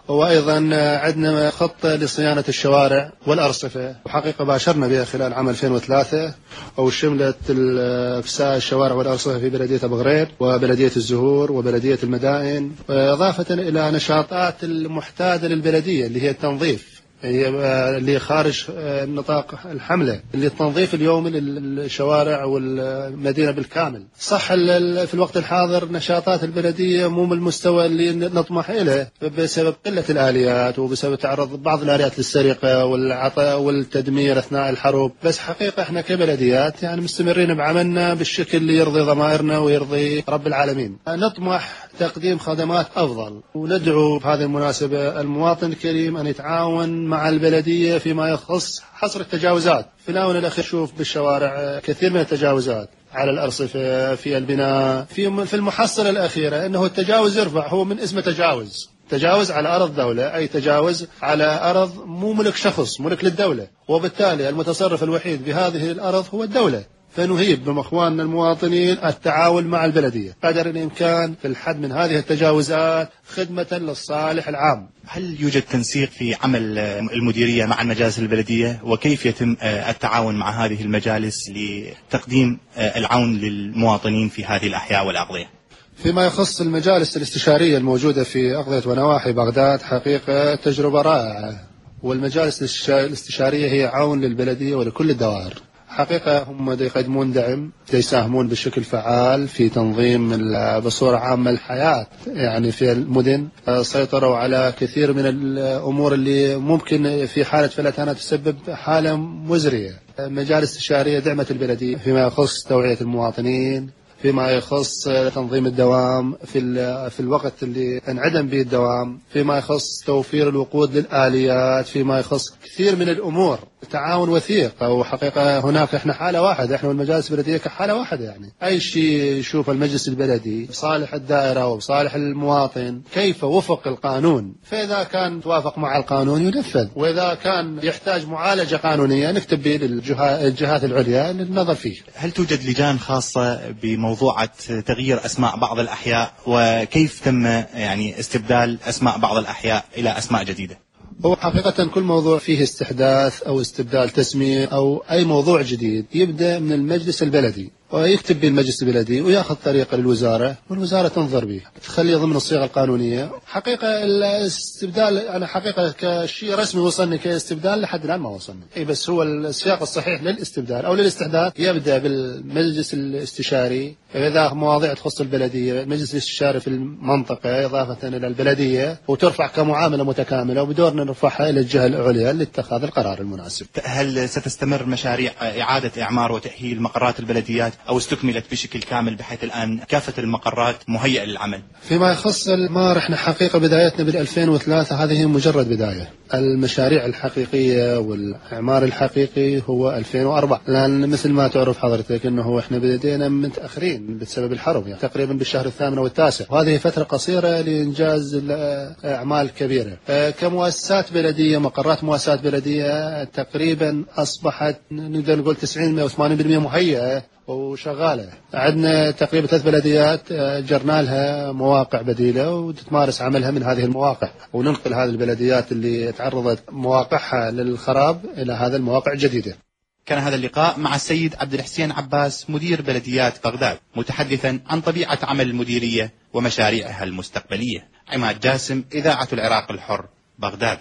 [SPEAKER 12] وأيضا عندنا خطة لصيانة الشوارع والأرصفة، وحقيقة باشرنا بها خلال عام ألفين وثلاثة، وشملت إفساء الشوارع والأرصفة في بلدية أبو غريب وبلدية الزهور وبلدية المدائن، إضافة إلى نشاطات المحتاجة للبلدية اللي هي التنظيف، هي اللي خارج نطاق الحملة، اللي التنظيف اليومي للشوارع والمدينة بالكامل. صح في الوقت الحاضر نشاطات البلدية مو بالمستوى اللي نطمح إليه بسبب قلة الآليات وبسبب تعرض بعض الآليات للسرقة والعطاء والتدمير أثناء الحروب، بس حقيقة احنا كبلديات يعني مستمرين بعملنا بالشكل اللي يرضي ضمائرنا ويرضي رب العالمين. نطمح تقديم خدمات أفضل، وندعو بهذه المناسبة المواطن الكريم أن يتعاون مع البلدية فيما يخص حصر التجاوزات. في الآونة الأخيرة نشوف بالشوارع كثير من التجاوزات على الأرصفة، في البناء، في في المحصلة الأخيرة أنه التجاوز يرفع، هو من اسمه تجاوز، تجاوز على أرض دولة، أي تجاوز على أرض مو ملك شخص، ملك للدولة، وبالتالي المتصرف الوحيد بهذه الأرض هو الدولة. فنهيب من اخواننا المواطنين التعاون مع البلديه قدر الامكان في الحد من هذه التجاوزات خدمه للصالح العام.
[SPEAKER 11] هل يوجد تنسيق في عمل المديريه مع المجالس البلديه، وكيف يتم التعاون مع هذه المجالس لتقديم العون للمواطنين في هذه الاحياء والاقضيه؟
[SPEAKER 12] فيما يخص المجالس الاستشاريه الموجوده في اقضيه ونواحي بغداد، حقيقه تجربه رائعه، والمجالس الاستشاريه هي عون للبلديه ولكل الدوائر. حقيقة هم يقدمون دعم، يساهمون بشكل فعال في تنظيم بصورة عامة الحياة يعني في المدن، سيطروا على كثير من الأمور اللي ممكن في حالة فلتانة تسبب حالة مزرية. مجالس استشارية دعمت البلدية فيما يخص توعية المواطنين، فيما يخص تنظيم الدوام في في الوقت اللي انعدم به الدوام، فيما يخص توفير الوقود للآليات، فيما يخص كثير من الأمور. تعاون وثيق، وحقيقة هناك احنا حالة واحدة، احنا والمجالس البلدية كحالة واحدة، يعني أي شيء يشوف المجلس البلدي بصالح الدائرة وبصالح المواطن كيف وفق القانون، فإذا كان توافق مع القانون ينفذ، وإذا كان يحتاج معالجة قانونية نكتب به للجهات العليا للنظر فيه.
[SPEAKER 11] هل توجد لجان خاصة بموضوع تغيير أسماء بعض الأحياء، وكيف تم يعني استبدال أسماء بعض الأحياء إلى أسماء جديدة؟
[SPEAKER 12] هو حقيقة كل موضوع فيه استحداث أو استبدال تسمية أو أي موضوع جديد يبدأ من المجلس البلدي، ويكتب به المجلس البلدي ويأخذ طريقة للوزارة، والوزارة تنظر به تخليه ضمن الصيغة القانونية. حقيقة الاستبدال أنا حقيقة كشيء رسمي وصلني كاستبدال لحد الآن ما وصلني، أي بس هو السياق الصحيح للاستبدال أو للاستحداث يبدأ بالمجلس الاستشاري إذا مواضيع تخص البلدية، المجلس الاستشاري في المنطقة إضافة إلى البلدية، وترفع كمعاملة متكاملة، وبدورنا نرفعها إلى الجهة العليا لاتخاذ القرار المناسب.
[SPEAKER 11] هل ستستمر مشاريع إعادة إعمار وتأهيل مقرات البلديات أو استكملت بشكل كامل بحيث الآن كافة المقرات مهيئة للعمل؟
[SPEAKER 12] فيما يخص المار احنا حقيقة بدايتنا بال ألفين وثلاثة، هذه مجرد بداية. المشاريع الحقيقية والإعمار الحقيقي هو ألفين وأربعة، لأن مثل ما تعرف حضرتك أنه احنا بدينا متأخرين بسبب الحرب، يعني تقريبا بالشهر الثامن والتاسع، وهذه فترة قصيرة لإنجاز أعمال كبيرة. كمؤسسات بلدية، مقرات مؤسسات بلدية تقريبا أصبحت نقدر نقول تسعين أو ثمانين بالمئة مهيئة وشغالة. عندنا تقريبا ثلاث بلديات جرنا لها مواقع بديلة وتتمارس عملها من هذه المواقع، وننقل هذه البلديات اللي تعرضت مواقعها للخراب إلى هذا المواقع الجديدة.
[SPEAKER 11] كان هذا اللقاء مع السيد عبد الحسين عباس مدير بلديات بغداد، متحدثا عن طبيعة عمل المديرية ومشاريعها المستقبلية. عماد جاسم، إذاعة العراق الحر، بغداد.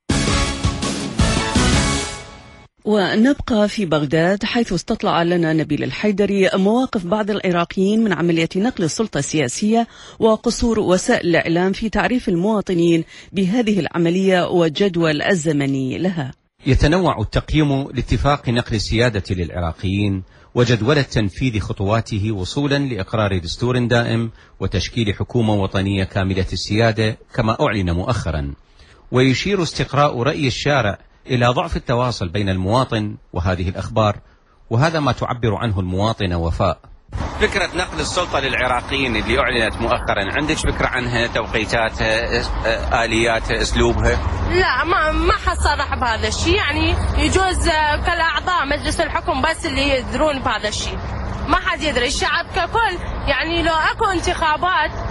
[SPEAKER 2] ونبقى في بغداد حيث استطلع لنا نبيل الحيدري مواقف بعض العراقيين من عملية نقل السلطة السياسية وقصور وسائل الإعلام في تعريف المواطنين بهذه العملية والجدول الزمني لها.
[SPEAKER 7] يتنوع التقييم لاتفاق نقل السيادة للعراقيين وجدول تنفيذ خطواته وصولا لإقرار دستور دائم وتشكيل حكومة وطنية كاملة السيادة كما أعلن مؤخرا. ويشير استقراء رأي الشارع إلى ضعف التواصل بين المواطن وهذه الأخبار، وهذا ما تعبر عنه المواطنة وفاء. فكرة نقل السلطة للعراقيين اللي أعلنت مؤخرا، عندك فكرة عنها؟ توقيتاتها، آلياتها، أسلوبها؟
[SPEAKER 13] لا، ما ما حصرح بهذا الشيء، يعني يجوز كالأعضاء مجلس الحكم بس اللي يدرون بهذا الشيء، ما حد يدري. الشعب ككل يعني لو أكو انتخابات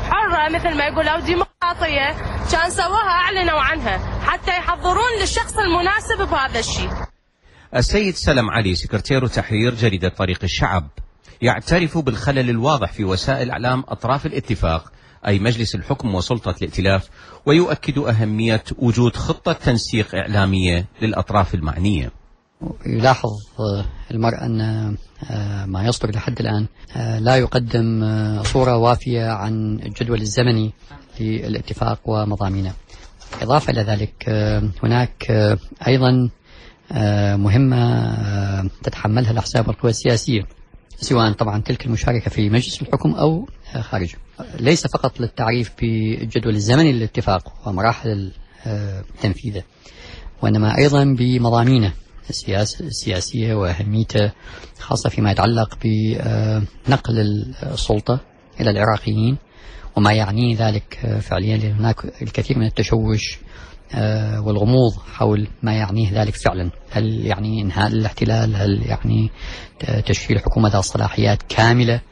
[SPEAKER 13] حرة مثل ما يقول أو ديمقراطية كان سووها أعلنوا عنها حتى يحضرون للشخص المناسب بهذا الشيء.
[SPEAKER 7] السيد سلم علي سكرتير تحرير جريدة طريق الشعب يعترف بالخلل الواضح في وسائل إعلام أطراف الاتفاق أي مجلس الحكم وسلطة الائتلاف، ويؤكد أهمية وجود خطة تنسيق إعلامية للأطراف المعنية.
[SPEAKER 14] يلاحظ المرء أن ما يصدر لحد الآن لا يقدم صورة وافية عن الجدول الزمني للاتفاق ومضامينه. إضافة إلى ذلك هناك أيضا مهمة تتحملها الأحزاب والقوى السياسية، سواء طبعا تلك المشاركة في مجلس الحكم أو خارجه، ليس فقط للتعريف بالجدول الزمني للاتفاق ومراحل تنفيذه، وإنما أيضا بمضامينه السياسية وأهميته، خاصة فيما يتعلق بنقل السلطة إلى العراقيين وما يعني ذلك فعليا، لأن هناك الكثير من التشوش والغموض حول ما يعنيه ذلك فعلا. هل يعني إنهاء الاحتلال؟ هل يعني تشكيل حكومة ذات صلاحيات كاملة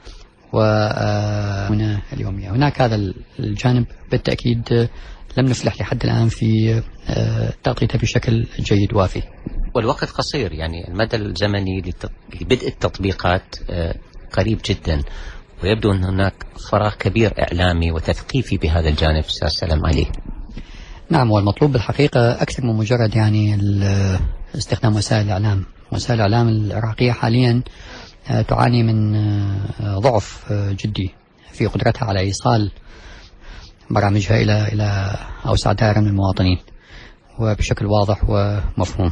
[SPEAKER 14] وهنا اليومية؟ هناك هذا الجانب بالتأكيد لم نفلح لحد الآن في تغطيته بشكل جيد وافي.
[SPEAKER 7] والوقت قصير، يعني المدى الزمني لبدء التطبيقات قريب جدا، ويبدو أن هناك فراغ كبير إعلامي وتثقيفي بهذا الجانب. أستاذ سلام علي.
[SPEAKER 14] نعم، والمطلوب بالحقيقة أكثر من مجرد يعني استخدام وسائل الإعلام. وسائل الإعلام العراقية حاليا تعاني من ضعف جدي في قدرتها على إيصال برامجها إلى إلى أوسع دائرة من المواطنين وبشكل واضح ومفهوم.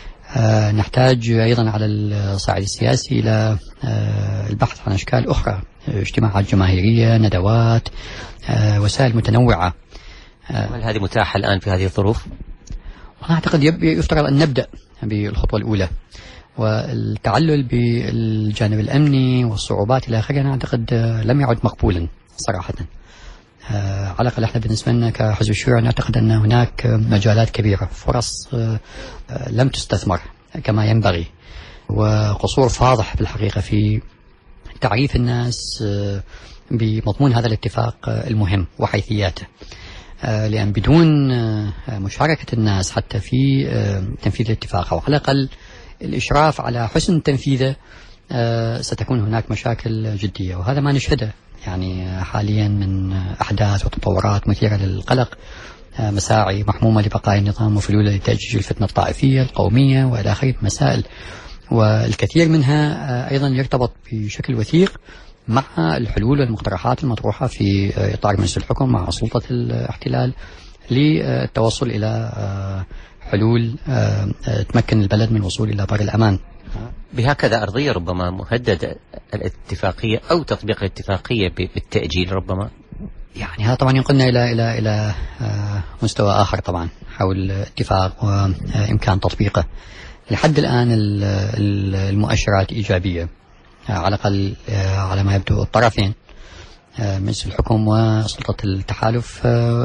[SPEAKER 14] نحتاج أيضا على الصعيد السياسي إلى البحث عن أشكال أخرى، اجتماعات جماهيرية، ندوات، وسائل متنوعة.
[SPEAKER 7] هل هذه متاحة الآن في هذه الظروف؟
[SPEAKER 14] أنا أعتقد يفترض أن نبدأ بالخطوة الأولى، والتعلل بالجانب الأمني والصعوبات إلى آخره أنا أعتقد لم يعد مقبولا صراحة. على الأقل احنا بالنسبة لنا كحزب الشيوعي نعتقد أن هناك مجالات كبيرة، فرص لم تستثمر كما ينبغي، وقصور فاضح بالحقيقة في تعريف الناس بمضمون هذا الاتفاق المهم وحيثياته، لأن بدون مشاركة الناس حتى في تنفيذ الاتفاق أو على الأقل الإشراف على حسن تنفيذه ستكون هناك مشاكل جدية، وهذا ما نشهده يعني حاليا من أحداث وتطورات مثيرة للقلق، مساعي محمومة لبقاء النظام وفلوله لتأجيج الفتنة الطائفية القومية وإلى آخره مسائل، والكثير منها أيضا يرتبط بشكل وثيق مع الحلول والمقترحات المطروحة في إطار مجلس الحكم مع سلطة الاحتلال للتوصل إلى حلول تمكن البلد من الوصول إلى بر الأمان.
[SPEAKER 7] بهكذا أرضية ربما مهدد الاتفاقية أو تطبيق الاتفاقية بالتأجيل ربما.
[SPEAKER 14] يعني هذا طبعا ينقلنا إلى إلى إلى مستوى آخر طبعا حول الاتفاق وإمكان تطبيقه. لحد الآن المؤشرات إيجابية على الأقل على ما يبدو الطرفين مجلس الحكم وسلطة التحالف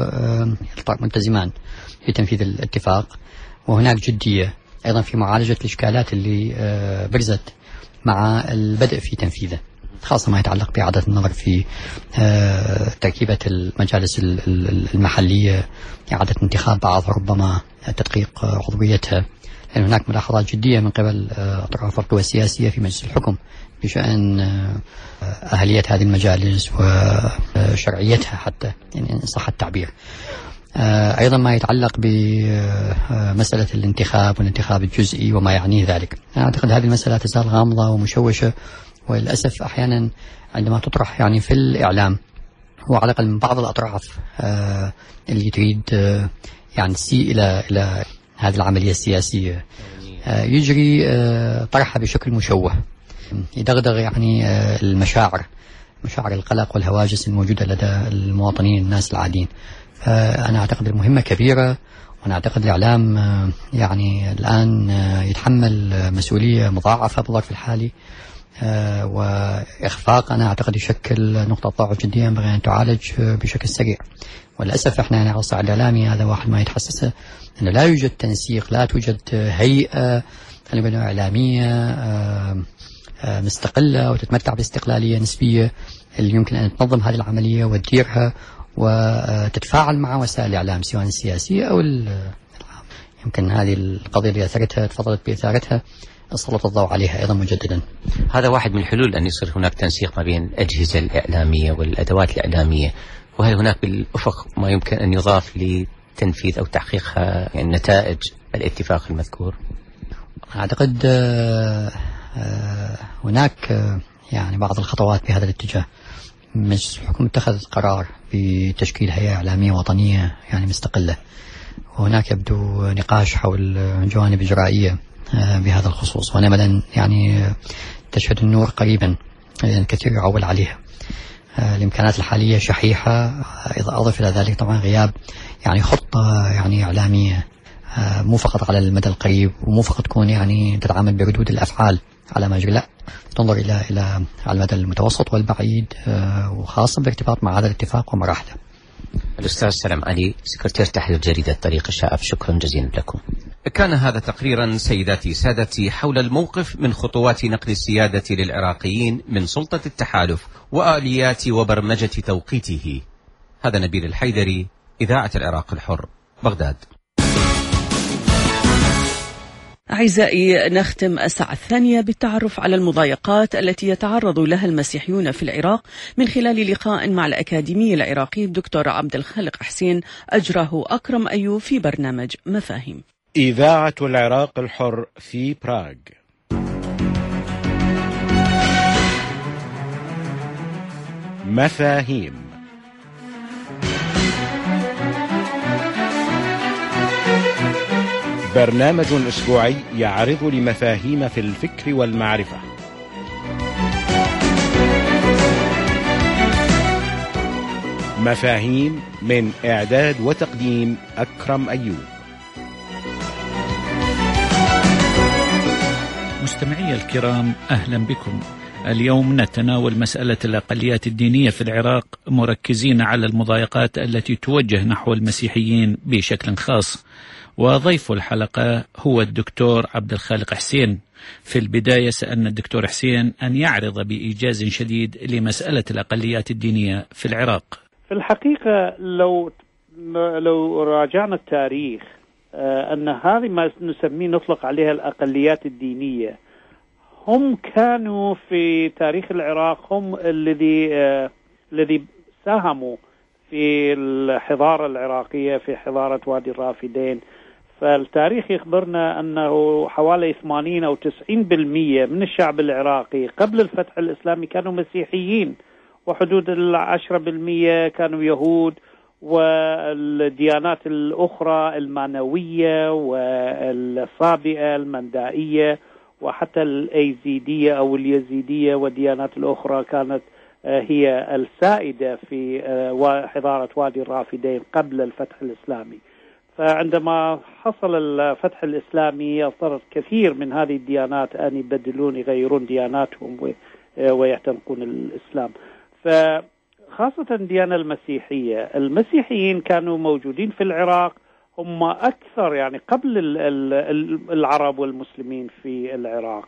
[SPEAKER 14] ملتزمان بتنفيذ الاتفاق، وهناك جدية أيضا في معالجة الإشكالات اللي برزت مع البدء في تنفيذه، خاصة ما يتعلق بإعادة النظر في تركيبة المجالس المحلية، إعادة انتخاب بعضها، ربما تدقيق عضويتها، لأن هناك ملاحظات جدية من قبل أطراف القوى السياسية في مجلس الحكم بشأن أهلية هذه المجالس وشرعيتها حتى يعني إن صح التعبير. أيضا ما يتعلق بمسألة الانتخاب والانتخاب الجزئي وما يعنيه ذلك. أنا أعتقد هذه المسألة تزال غامضة ومشوشة، وللأسف أحيانا عندما تطرح يعني في الإعلام وعلى الأقل من بعض الأطراف اللي تريد يعني تسيء إلى إلى هذه العملية السياسية يجري طرحها بشكل مشوه، يدغدغ يعني المشاعر، مشاعر القلق والهواجس الموجودة لدى المواطنين الناس العاديين. أنا أعتقد المهمة كبيرة، وأنا أعتقد الإعلام يعني الآن يتحمل مسؤولية مضاعفة بالظرف الحالي، وإخفاق أنا أعتقد يشكل نقطة ضعف جدية ينبغي أن تعالج بشكل سريع. وللأسف إحنا يعني على الصعيد الإعلامي هذا واحد ما يتحسسه أنه لا يوجد تنسيق، لا توجد هيئة إعلامية مستقلة وتتمتع باستقلالية نسبية اللي يمكن أن تنظم هذه العملية وتديرها وتتفاعل مع وسائل الإعلام سواء السياسية أو يمكن هذه القضية اللي أثرتها تفضلت بإثارتها سلط الضوء عليها أيضا مجددا.
[SPEAKER 7] هذا واحد من الحلول أن يصير هناك تنسيق ما بين الأجهزة الإعلامية والأدوات الإعلامية، وهل هناك بالأفق ما يمكن أن يضاف لتنفيذ أو تحقيق نتائج الاتفاق المذكور؟
[SPEAKER 14] أعتقد هناك يعني بعض الخطوات بهذا الاتجاه. مجلس الحكومة اتخذ قرار بتشكيل هيئة إعلامية وطنية يعني مستقلة، وهناك يبدو نقاش حول جوانب إجرائية بهذا الخصوص، ونأمل يعني تشهد النور قريبا لأن الكثير يعول عليها. الإمكانات الحالية شحيحة، إذا أضف إلى ذلك طبعا غياب يعني خطة يعني إعلامية مو فقط على المدى القريب ومو فقط تكون يعني تتعامل بردود الأفعال على ما يجري، لا تنظر إلى إلى على المدى المتوسط والبعيد، وخاصة بارتباط مع هذا الاتفاق ومراحله.
[SPEAKER 7] الأستاذ سلام علي، سكرتير تحرير جريدة طريق الشائف، شكرا جزيلا لكم. كان هذا تقريرا سيداتي سادتي حول الموقف من خطوات نقل السيادة للعراقيين من سلطة التحالف وآليات وبرمجة توقيته. هذا نبيل الحيدري، إذاعة العراق الحر، بغداد.
[SPEAKER 2] أعزائي، نختم الساعة الثانية بالتعرف على المضايقات التي يتعرض لها المسيحيون في العراق من خلال لقاء مع الأكاديمي العراقي الدكتور عبد الخالق حسين أجراه أكرم أيوب في برنامج مفاهيم.
[SPEAKER 1] إذاعة العراق الحر في براغ. مفاهيم. برنامج أسبوعي يعرض لمفاهيم في الفكر والمعرفة. مفاهيم من إعداد وتقديم أكرم أيوب.
[SPEAKER 15] مستمعي الكرام، أهلا بكم. اليوم نتناول مسألة الأقليات الدينية في العراق، مركزين على المضايقات التي توجه نحو المسيحيين بشكل خاص. وضيف الحلقة هو الدكتور عبد الخالق حسين. في البداية سألنا الدكتور حسين أن يعرض بإيجاز شديد لمسألة الأقليات الدينية في العراق.
[SPEAKER 16] في الحقيقة لو لو راجعنا التاريخ أن هذه ما نسميه نطلق عليها الأقليات الدينية، هم كانوا في تاريخ العراق هم الذي الذي ساهموا في الحضارة العراقية، في حضارة وادي الرافدين. فالتاريخ يخبرنا أنه حوالي ثمانين أو تسعين بالمئة من الشعب العراقي قبل الفتح الإسلامي كانوا مسيحيين، وحدود العشرة بالمئة كانوا يهود، والديانات الأخرى المانوية والصابئة المندائية وحتى الأيزيدية أو اليزيدية والديانات الأخرى كانت هي السائدة في حضارة وادي الرافدين قبل الفتح الإسلامي. فعندما حصل الفتح الإسلامي اضطرت كثير من هذه الديانات أن يبدلون يغيرون دياناتهم ويعتنقون الإسلام. فخاصة الديانة المسيحية، المسيحيين كانوا موجودين في العراق، هم أكثر يعني قبل العرب والمسلمين في العراق،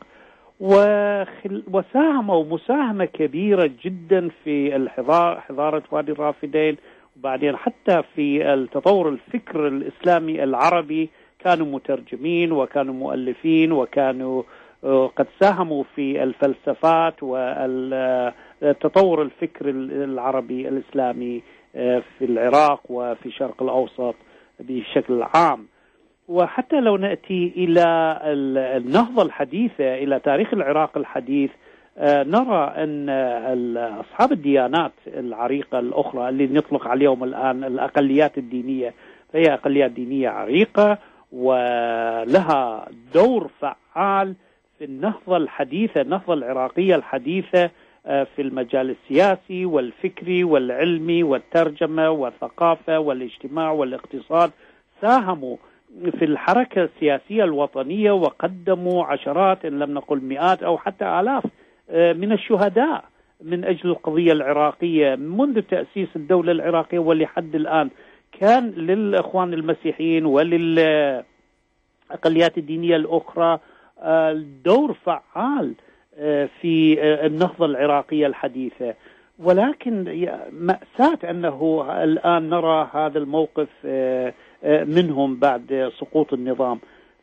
[SPEAKER 16] وساهموا مساهمة كبيرة جدا في الحضارة حضارة وادي الرافدين، وبعدين حتى في التطور الفكر الإسلامي العربي كانوا مترجمين وكانوا مؤلفين وكانوا قد ساهموا في الفلسفات والتطور الفكر العربي الإسلامي في العراق وفي الشرق الأوسط بشكل عام. وحتى لو نأتي إلى النهضة الحديثة، إلى تاريخ العراق الحديث، نرى أن أصحاب الديانات العريقة الأخرى اللي نطلق عليهم الآن الأقليات الدينية، فهي أقليات دينية عريقة ولها دور فعال في النهضة الحديثة، النهضة العراقية الحديثة في المجال السياسي والفكري والعلمي والترجمة والثقافة والاجتماع والاقتصاد. ساهموا في الحركة السياسية الوطنية وقدموا عشرات إن لم نقل مئات أو حتى آلاف من الشهداء من أجل القضية العراقية منذ تأسيس الدولة العراقية ولحد الآن. كان للإخوان المسيحيين وللأقليات الدينية الأخرى دور فعال في النهضة العراقية الحديثة. ولكن مأساة أنه الآن نرى هذا الموقف منهم بعد سقوط النظام.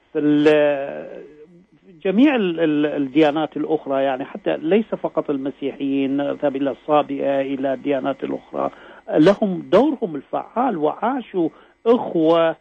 [SPEAKER 16] جميع الديانات الأخرى، يعني حتى ليس فقط المسيحيين، ذهب إلى الصابئة، إلى الديانات الأخرى، لهم دورهم الفعال وعاشوا أخوة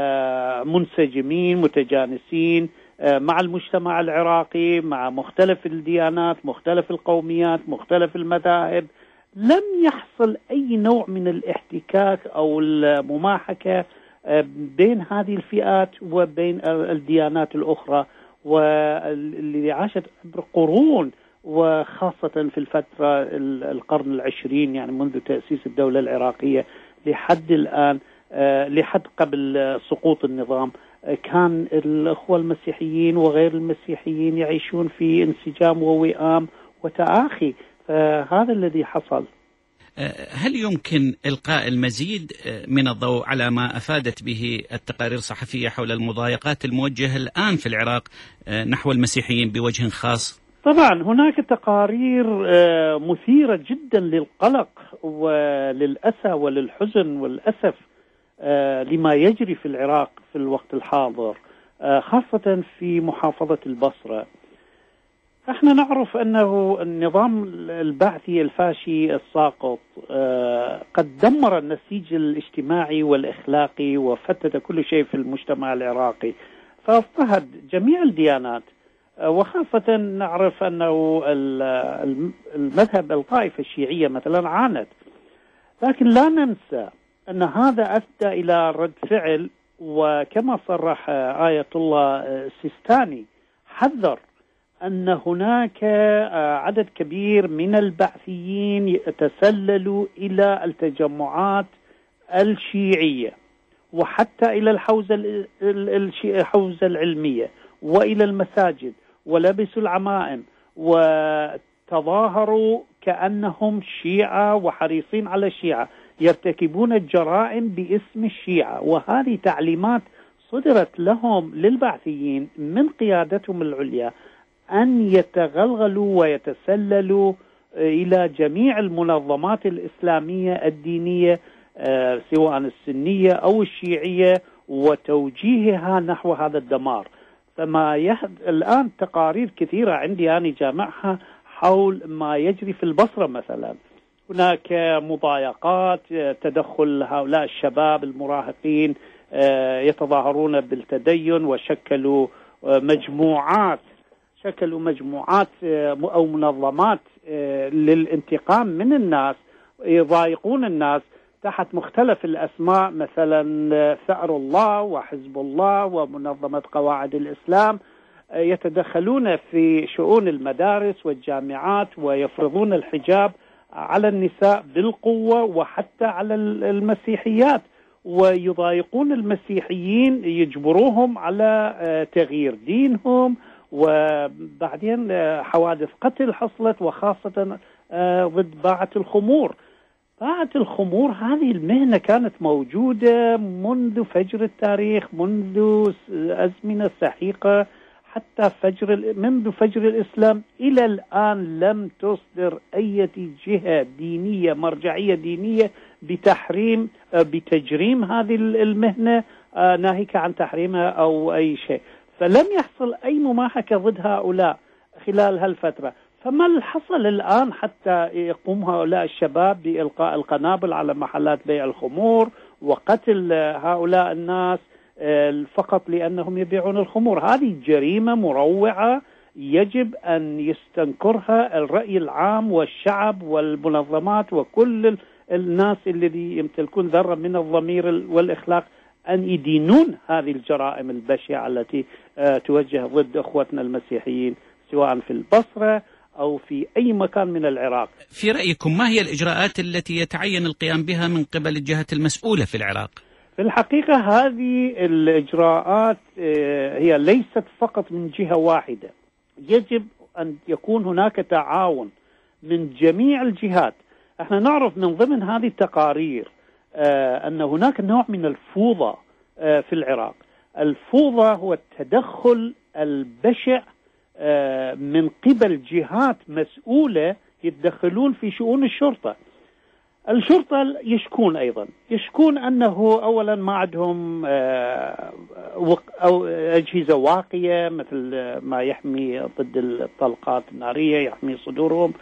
[SPEAKER 16] منسجمين متجانسين مع المجتمع العراقي، مع مختلف الديانات، مختلف القوميات، مختلف المذاهب. لم يحصل أي نوع من الاحتكاك أو المماحكة بين هذه الفئات وبين الديانات الأخرى، واللي عاشت عبر قرون، وخاصة في الفترة القرن العشرين، يعني منذ تأسيس الدولة العراقية لحد الآن، لحد قبل سقوط النظام، كان الأخوة المسيحيين وغير المسيحيين يعيشون في انسجام ووئام وتآخي. فهذا الذي حصل.
[SPEAKER 15] هل يمكن إلقاء المزيد من الضوء على ما أفادت به التقارير الصحفية حول المضايقات الموجهة الآن في العراق نحو المسيحيين بوجه خاص؟
[SPEAKER 16] طبعا هناك تقارير مثيرة جدا للقلق وللأسى وللحزن والأسف لما يجري في العراق في الوقت الحاضر، خاصة في محافظة البصرة. احنا نعرف انه النظام البعثي الفاشي الساقط قد دمر النسيج الاجتماعي والاخلاقي وفتت كل شيء في المجتمع العراقي، فاضطهد جميع الديانات، وخاصة نعرف انه المذهب الطائفة الشيعية مثلا عانت. لكن لا ننسى ان هذا ادى الى رد فعل، وكما صرح آية الله السيستاني حذر أن هناك عدد كبير من البعثيين يتسللوا إلى التجمعات الشيعية وحتى إلى الحوزة الحوزة العلمية وإلى المساجد، ولبسوا العمائم وتظاهروا كأنهم شيعة وحريصين على الشيعة، يرتكبون الجرائم باسم الشيعة. وهذه تعليمات صدرت لهم للبعثيين من قيادتهم العليا أن يتغلغلوا ويتسللوا إلى جميع المنظمات الإسلامية الدينية سواء السنية أو الشيعية وتوجيهها نحو هذا الدمار. فما يحد الآن تقارير كثيرة عندي أنا جامعها حول ما يجري في البصرة مثلا. هناك مضايقات، تدخل هؤلاء الشباب المراهقين يتظاهرون بالتدين وشكلوا مجموعات شكلوا مجموعات أو منظمات للانتقام من الناس، يضايقون الناس تحت مختلف الأسماء، مثلا ثأر الله وحزب الله ومنظمة قواعد الإسلام، يتدخلون في شؤون المدارس والجامعات ويفرضون الحجاب على النساء بالقوة وحتى على المسيحيات، ويضايقون المسيحيين، يجبروهم على تغيير دينهم. وبعدين حوادث قتل حصلت، وخاصة ضد باعة الخمور. باعة الخمور هذه المهنة كانت موجودة منذ فجر التاريخ، منذ أزمنة سحيقة، حتى فجر منذ فجر الإسلام إلى الآن لم تصدر أي جهة دينية مرجعية دينية بتحريم بتجريم هذه المهنة، ناهيك عن تحريمها أو أي شيء. فلم يحصل أي مماحكة ضد هؤلاء خلال هالفترة. فما اللي حصل الآن حتى يقوم هؤلاء الشباب بإلقاء القنابل على محلات بيع الخمور وقتل هؤلاء الناس فقط لأنهم يبيعون الخمور؟ هذه جريمة مروعة يجب أن يستنكرها الرأي العام والشعب والمنظمات وكل الناس الذي يمتلكون ذرة من الضمير والإخلاق، أن يدينون هذه الجرائم البشعة التي توجه ضد أخوتنا المسيحيين سواء في البصرة أو في أي مكان من العراق.
[SPEAKER 15] في رأيكم ما هي الإجراءات التي يتعين القيام بها من قبل الجهات المسؤولة في العراق؟
[SPEAKER 16] في الحقيقة هذه الإجراءات هي ليست فقط من جهة واحدة، يجب أن يكون هناك تعاون من جميع الجهات. احنا نعرف من ضمن هذه التقارير أن هناك نوع من الفوضى في العراق. الفوضى هو التدخل البشع من قبل جهات مسؤولة يتدخلون في شؤون الشرطة. الشرطة يشكون أيضا يشكون أنه أولا ما عندهم أو أجهزة واقية مثل ما يحمي ضد الطلقات النارية، يحمي صدورهم،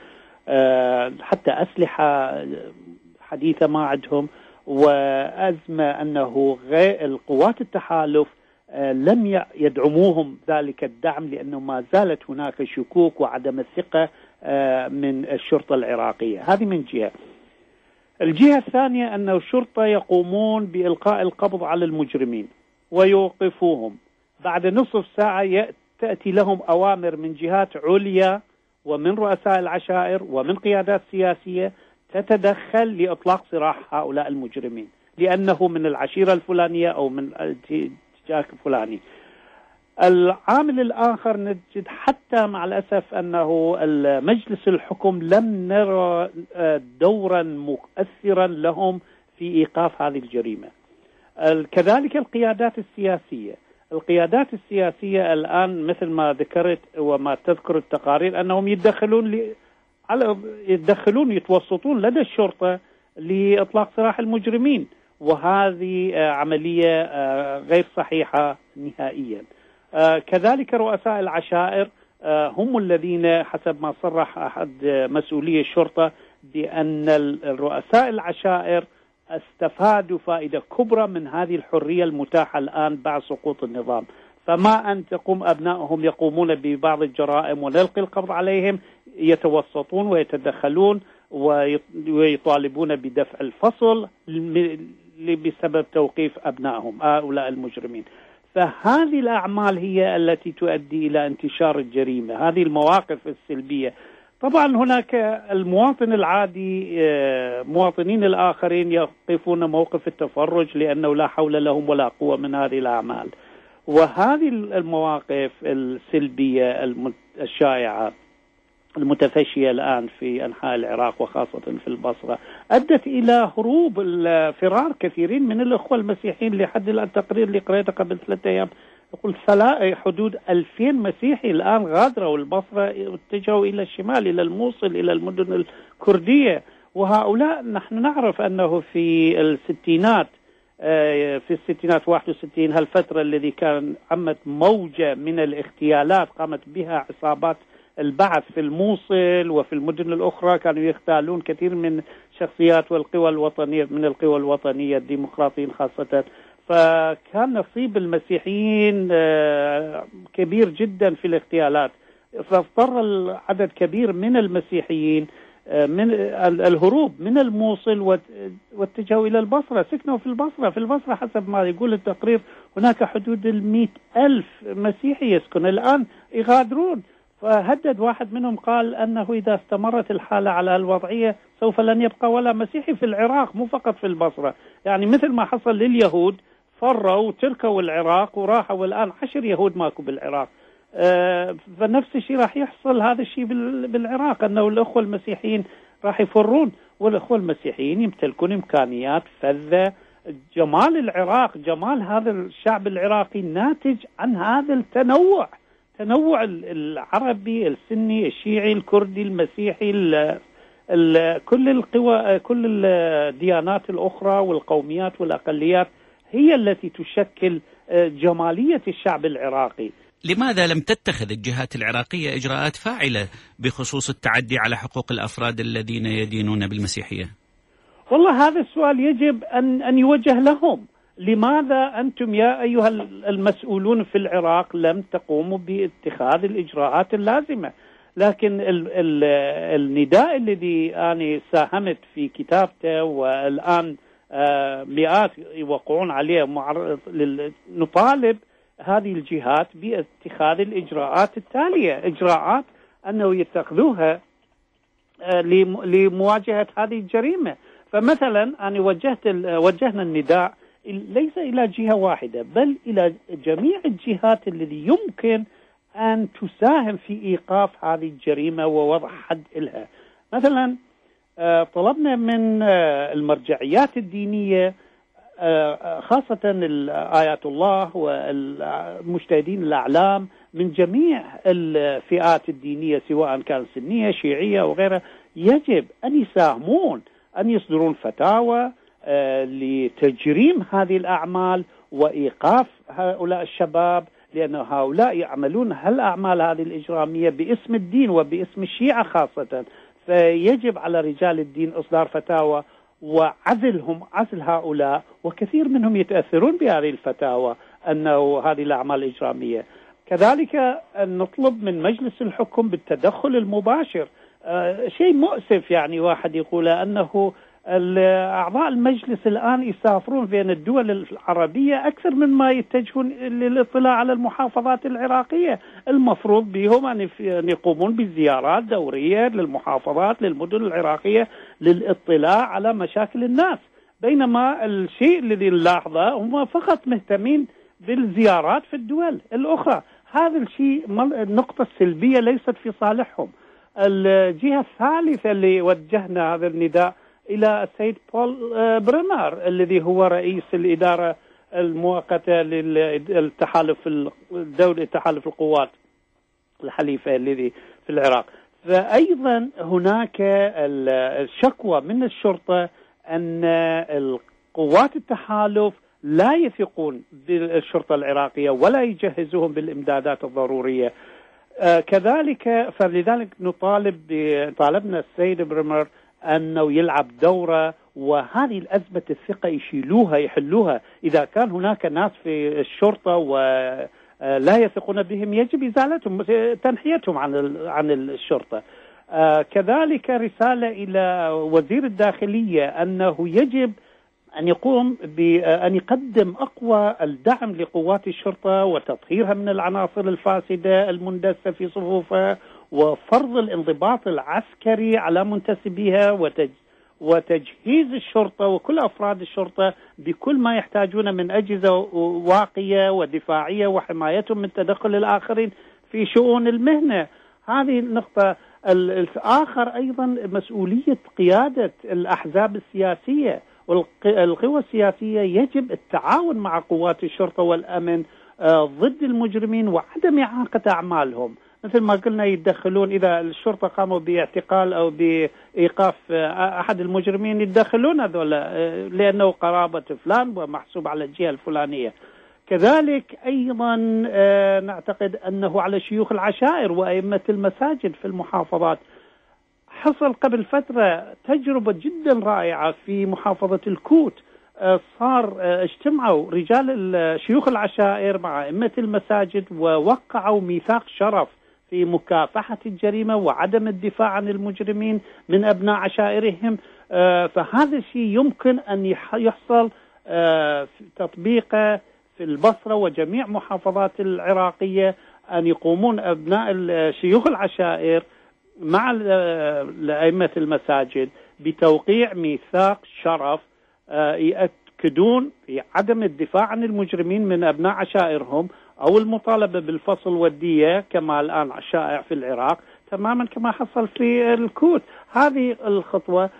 [SPEAKER 16] حتى أسلحة حديثة ما عندهم، وأزمة أنه القوات التحالف لم يدعموهم ذلك الدعم لأنه ما زالت هناك شكوك وعدم الثقة من الشرطة العراقية. هذه من جهة. الجهة الثانية أن الشرطة يقومون بإلقاء القبض على المجرمين ويوقفوهم، بعد نصف ساعة تأتي لهم أوامر من جهات عليا ومن رؤساء العشائر ومن قيادات سياسية تتدخل لإطلاق سراح هؤلاء المجرمين لأنه من العشيرة الفلانية أو من الاتجاه الفلاني. العامل الآخر نجد حتى مع الأسف أنه مجلس الحكم لم نرى دورا مؤثرا لهم في إيقاف هذه الجريمة. كذلك القيادات السياسية القيادات السياسية الآن مثل ما ذكرت وما تذكر التقارير أنهم يتدخلون ل... على يتدخلون يتوسطون لدى الشرطة لإطلاق سراح المجرمين، وهذه عملية غير صحيحة نهائيا. آه كذلك رؤساء العشائر آه هم الذين حسب ما صرح أحد مسؤولي الشرطة بأن الرؤساء العشائر استفادوا فائدة كبرى من هذه الحرية المتاحة الآن بعد سقوط النظام، فما أن تقوم أبنائهم يقومون ببعض الجرائم ونلقي القبض عليهم يتوسطون ويتدخلون ويطالبون بدفع الفصل بسبب توقيف أبنائهم هؤلاء المجرمين. فهذه الأعمال هي التي تؤدي إلى انتشار الجريمة، هذه المواقف السلبية. طبعا هناك المواطن العادي، مواطنين الآخرين يقفون موقف التفرج لأنه لا حول لهم ولا قوة من هذه الأعمال. وهذه المواقف السلبية الشائعة المتفشية الآن في أنحاء العراق وخاصة في البصرة أدت إلى هروب فرار كثيرين من الأخوة المسيحيين. لحد الآن التقرير اللي قرأته قبل ثلاثة أيام يقول حدود ألفين مسيحي الآن غادروا البصرة واتجهوا إلى الشمال إلى الموصل إلى المدن الكردية. وهؤلاء نحن نعرف أنه في الستينات في الستينات واحد وستين هالفترة الذي كان عمت موجة من الاغتيالات قامت بها عصابات البعث في الموصل وفي المدن الأخرى، كانوا يغتالون كثير من شخصيات والقوى الوطنية من القوى الوطنية الديمقراطيين خاصة. فكان نصيب المسيحيين كبير جدا في الاغتيالات، فاضطر العدد كبير من المسيحيين من الهروب من الموصل واتجهوا إلى البصرة، سكنوا في البصرة. في البصرة حسب ما يقول التقرير هناك حدود المئة ألف مسيحي يسكن الآن يغادرون. فهدد واحد منهم قال أنه إذا استمرت الحالة على الوضعية سوف لن يبقى ولا مسيحي في العراق، مو فقط في البصرة. يعني مثل ما حصل لليهود فروا وتركوا العراق وراحوا، والآن عشر يهود ماكو بالعراق. آه فنفس الشيء راح يحصل هذا الشيء بالعراق، أنه الأخوة المسيحيين راح يفرون، والأخوة المسيحيين يمتلكون إمكانيات فذة. جمال العراق، جمال هذا الشعب العراقي ناتج عن هذا التنوع، تنوع العربي السني الشيعي الكردي المسيحي ال ال كل القوى كل الديانات الأخرى والقوميات والأقليات هي التي تشكل جمالية الشعب العراقي.
[SPEAKER 15] لماذا لم تتخذ الجهات العراقية إجراءات فاعلة بخصوص التعدي على حقوق الأفراد الذين يدينون بالمسيحية؟
[SPEAKER 16] والله هذا السؤال يجب أن أن يوجه لهم. لماذا أنتم يا أيها المسؤولون في العراق لم تقوموا باتخاذ الإجراءات اللازمة؟ لكن ال ال النداء الذي أنا ساهمت في كتابته والآن آه مئات يوقعون عليه نطالب هذه الجهات باتخاذ الإجراءات التالية، إجراءات أنه يتخذوها آه لمواجهة هذه الجريمة. فمثلا أنا وجهت وجهنا النداء ليس إلى جهة واحدة بل إلى جميع الجهات التي يمكن أن تساهم في إيقاف هذه الجريمة ووضع حد لها. مثلا طلبنا من المرجعيات الدينية خاصة آيات الله والمجتهدين الأعلام من جميع الفئات الدينية سواء كان سنية شيعية وغيرها يجب أن يساهمون، أن يصدرون فتاوى آه لتجريم هذه الأعمال وإيقاف هؤلاء الشباب، لأن هؤلاء يعملون هالأعمال هذه الإجرامية باسم الدين وباسم الشيعة خاصة. فيجب على رجال الدين إصدار فتاوى وعزلهم، عزل هؤلاء، وكثير منهم يتأثرون بهذه الفتاوى أنه هذه الأعمال إجرامية. كذلك نطلب من مجلس الحكم بالتدخل المباشر. آه شيء مؤسف يعني واحد يقول أنه أعضاء المجلس الآن يسافرون بين الدول العربية أكثر من ما يتجهون للاطلاع على المحافظات العراقية. المفروض بهم أن يقومون بزيارات دورية للمحافظات للمدن العراقية للاطلاع على مشاكل الناس، بينما الشيء الذي نلاحظه هم فقط مهتمين بالزيارات في الدول الأخرى. هذا الشيء النقطة السلبية ليست في صالحهم. الجهة الثالثة اللي وجهنا هذا النداء إلى السيد بول بريمر الذي هو رئيس الإدارة المؤقتة للتحالف الدولي، تحالف القوات الحليفة الذي في العراق. فأيضا هناك الشكوى من الشرطة أن القوات التحالف لا يثقون بالشرطة العراقية ولا يجهزوهم بالإمدادات الضرورية. آه كذلك فلذلك نطالب طالبنا السيد بريمر أنه يلعب دورة، وهذه الأزمة الثقة يشيلوها يحلوها. إذا كان هناك ناس في الشرطة ولا يثقون بهم يجب إزالتهم، تنحيتهم عن عن الشرطة. آه كذلك رسالة إلى وزير الداخلية أنه يجب أن يقوم بأن يقدم أقوى الدعم لقوات الشرطة وتطهيرها من العناصر الفاسدة المندسة في صفوفها، وفرض الانضباط العسكري على منتسبيها، وتج... وتجهيز الشرطة وكل أفراد الشرطة بكل ما يحتاجون من أجهزة واقية ودفاعية وحمايتهم من تدخل الآخرين في شؤون المهنة. هذه النقطة. الآخر أيضا مسؤولية قيادة الأحزاب السياسية والقوى السياسية. يجب التعاون مع قوات الشرطة والأمن ضد المجرمين وعدم إعاقة أعمالهم. مثل ما قلنا يتدخلون إذا الشرطة قاموا باعتقال أو بإيقاف أحد المجرمين، يتدخلون هذول لأنه قرابة فلان ومحسوب على الجهة الفلانية. كذلك أيضا نعتقد أنه على شيوخ العشائر وأئمة المساجد في المحافظات. حصل قبل فترة تجربة جدا رائعة في محافظة الكوت. صار اجتمعوا رجال شيوخ العشائر مع أئمة المساجد ووقعوا ميثاق شرف في مكافحة الجريمة وعدم الدفاع عن المجرمين من أبناء عشائرهم. فهذا الشيء يمكن أن يحصل تطبيقه في البصرة وجميع محافظات العراقية، أن يقومون أبناء شيوخ العشائر مع أئمة المساجد بتوقيع ميثاق شرف يأكدون في عدم الدفاع عن المجرمين من أبناء عشائرهم أو المطالبة بالفصل والدية كما الآن شائع في العراق، تماما كما حصل في الكوت. هذه الخطوة.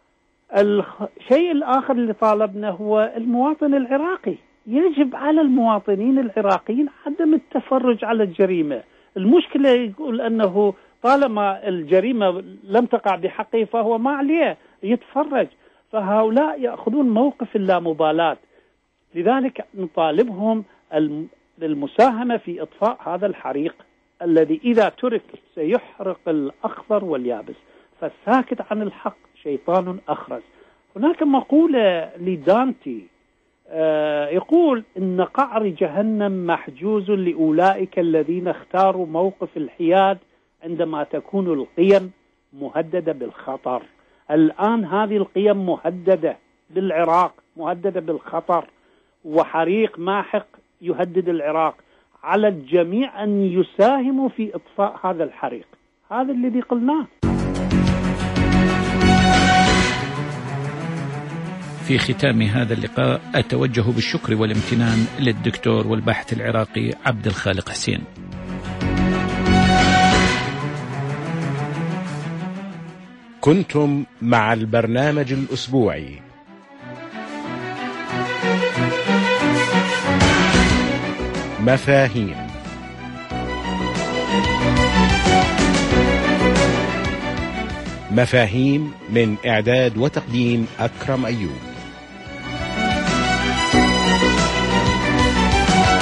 [SPEAKER 16] الشيء الآخر اللي طالبنا هو المواطن العراقي. يجب على المواطنين العراقيين عدم التفرج على الجريمة. المشكلة يقول أنه طالما الجريمة لم تقع بحقه فهو ما عليه يتفرج، فهؤلاء يأخذون موقف اللامبالاة. لذلك نطالبهم بالمساهمة في إطفاء هذا الحريق الذي إذا ترك سيحرق الأخضر واليابس، فالساكت عن الحق شيطان أخرس. هناك مقولة لدانتي آه يقول إن قعر جهنم محجوز لأولئك الذين اختاروا موقف الحياد عندما تكون القيم مهددة بالخطر. الآن هذه القيم مهددة بالعراق، مهددة بالخطر، وحريق ماحق يهدد العراق. على الجميع أن يساهموا في إطفاء هذا الحريق. هذا الذي قلناه.
[SPEAKER 15] في ختام هذا اللقاء أتوجه بالشكر والامتنان للدكتور والباحث العراقي عبد الخالق حسين.
[SPEAKER 17] كنتم مع البرنامج الأسبوعي مفاهيم، مفاهيم من إعداد وتقديم أكرم أيوب.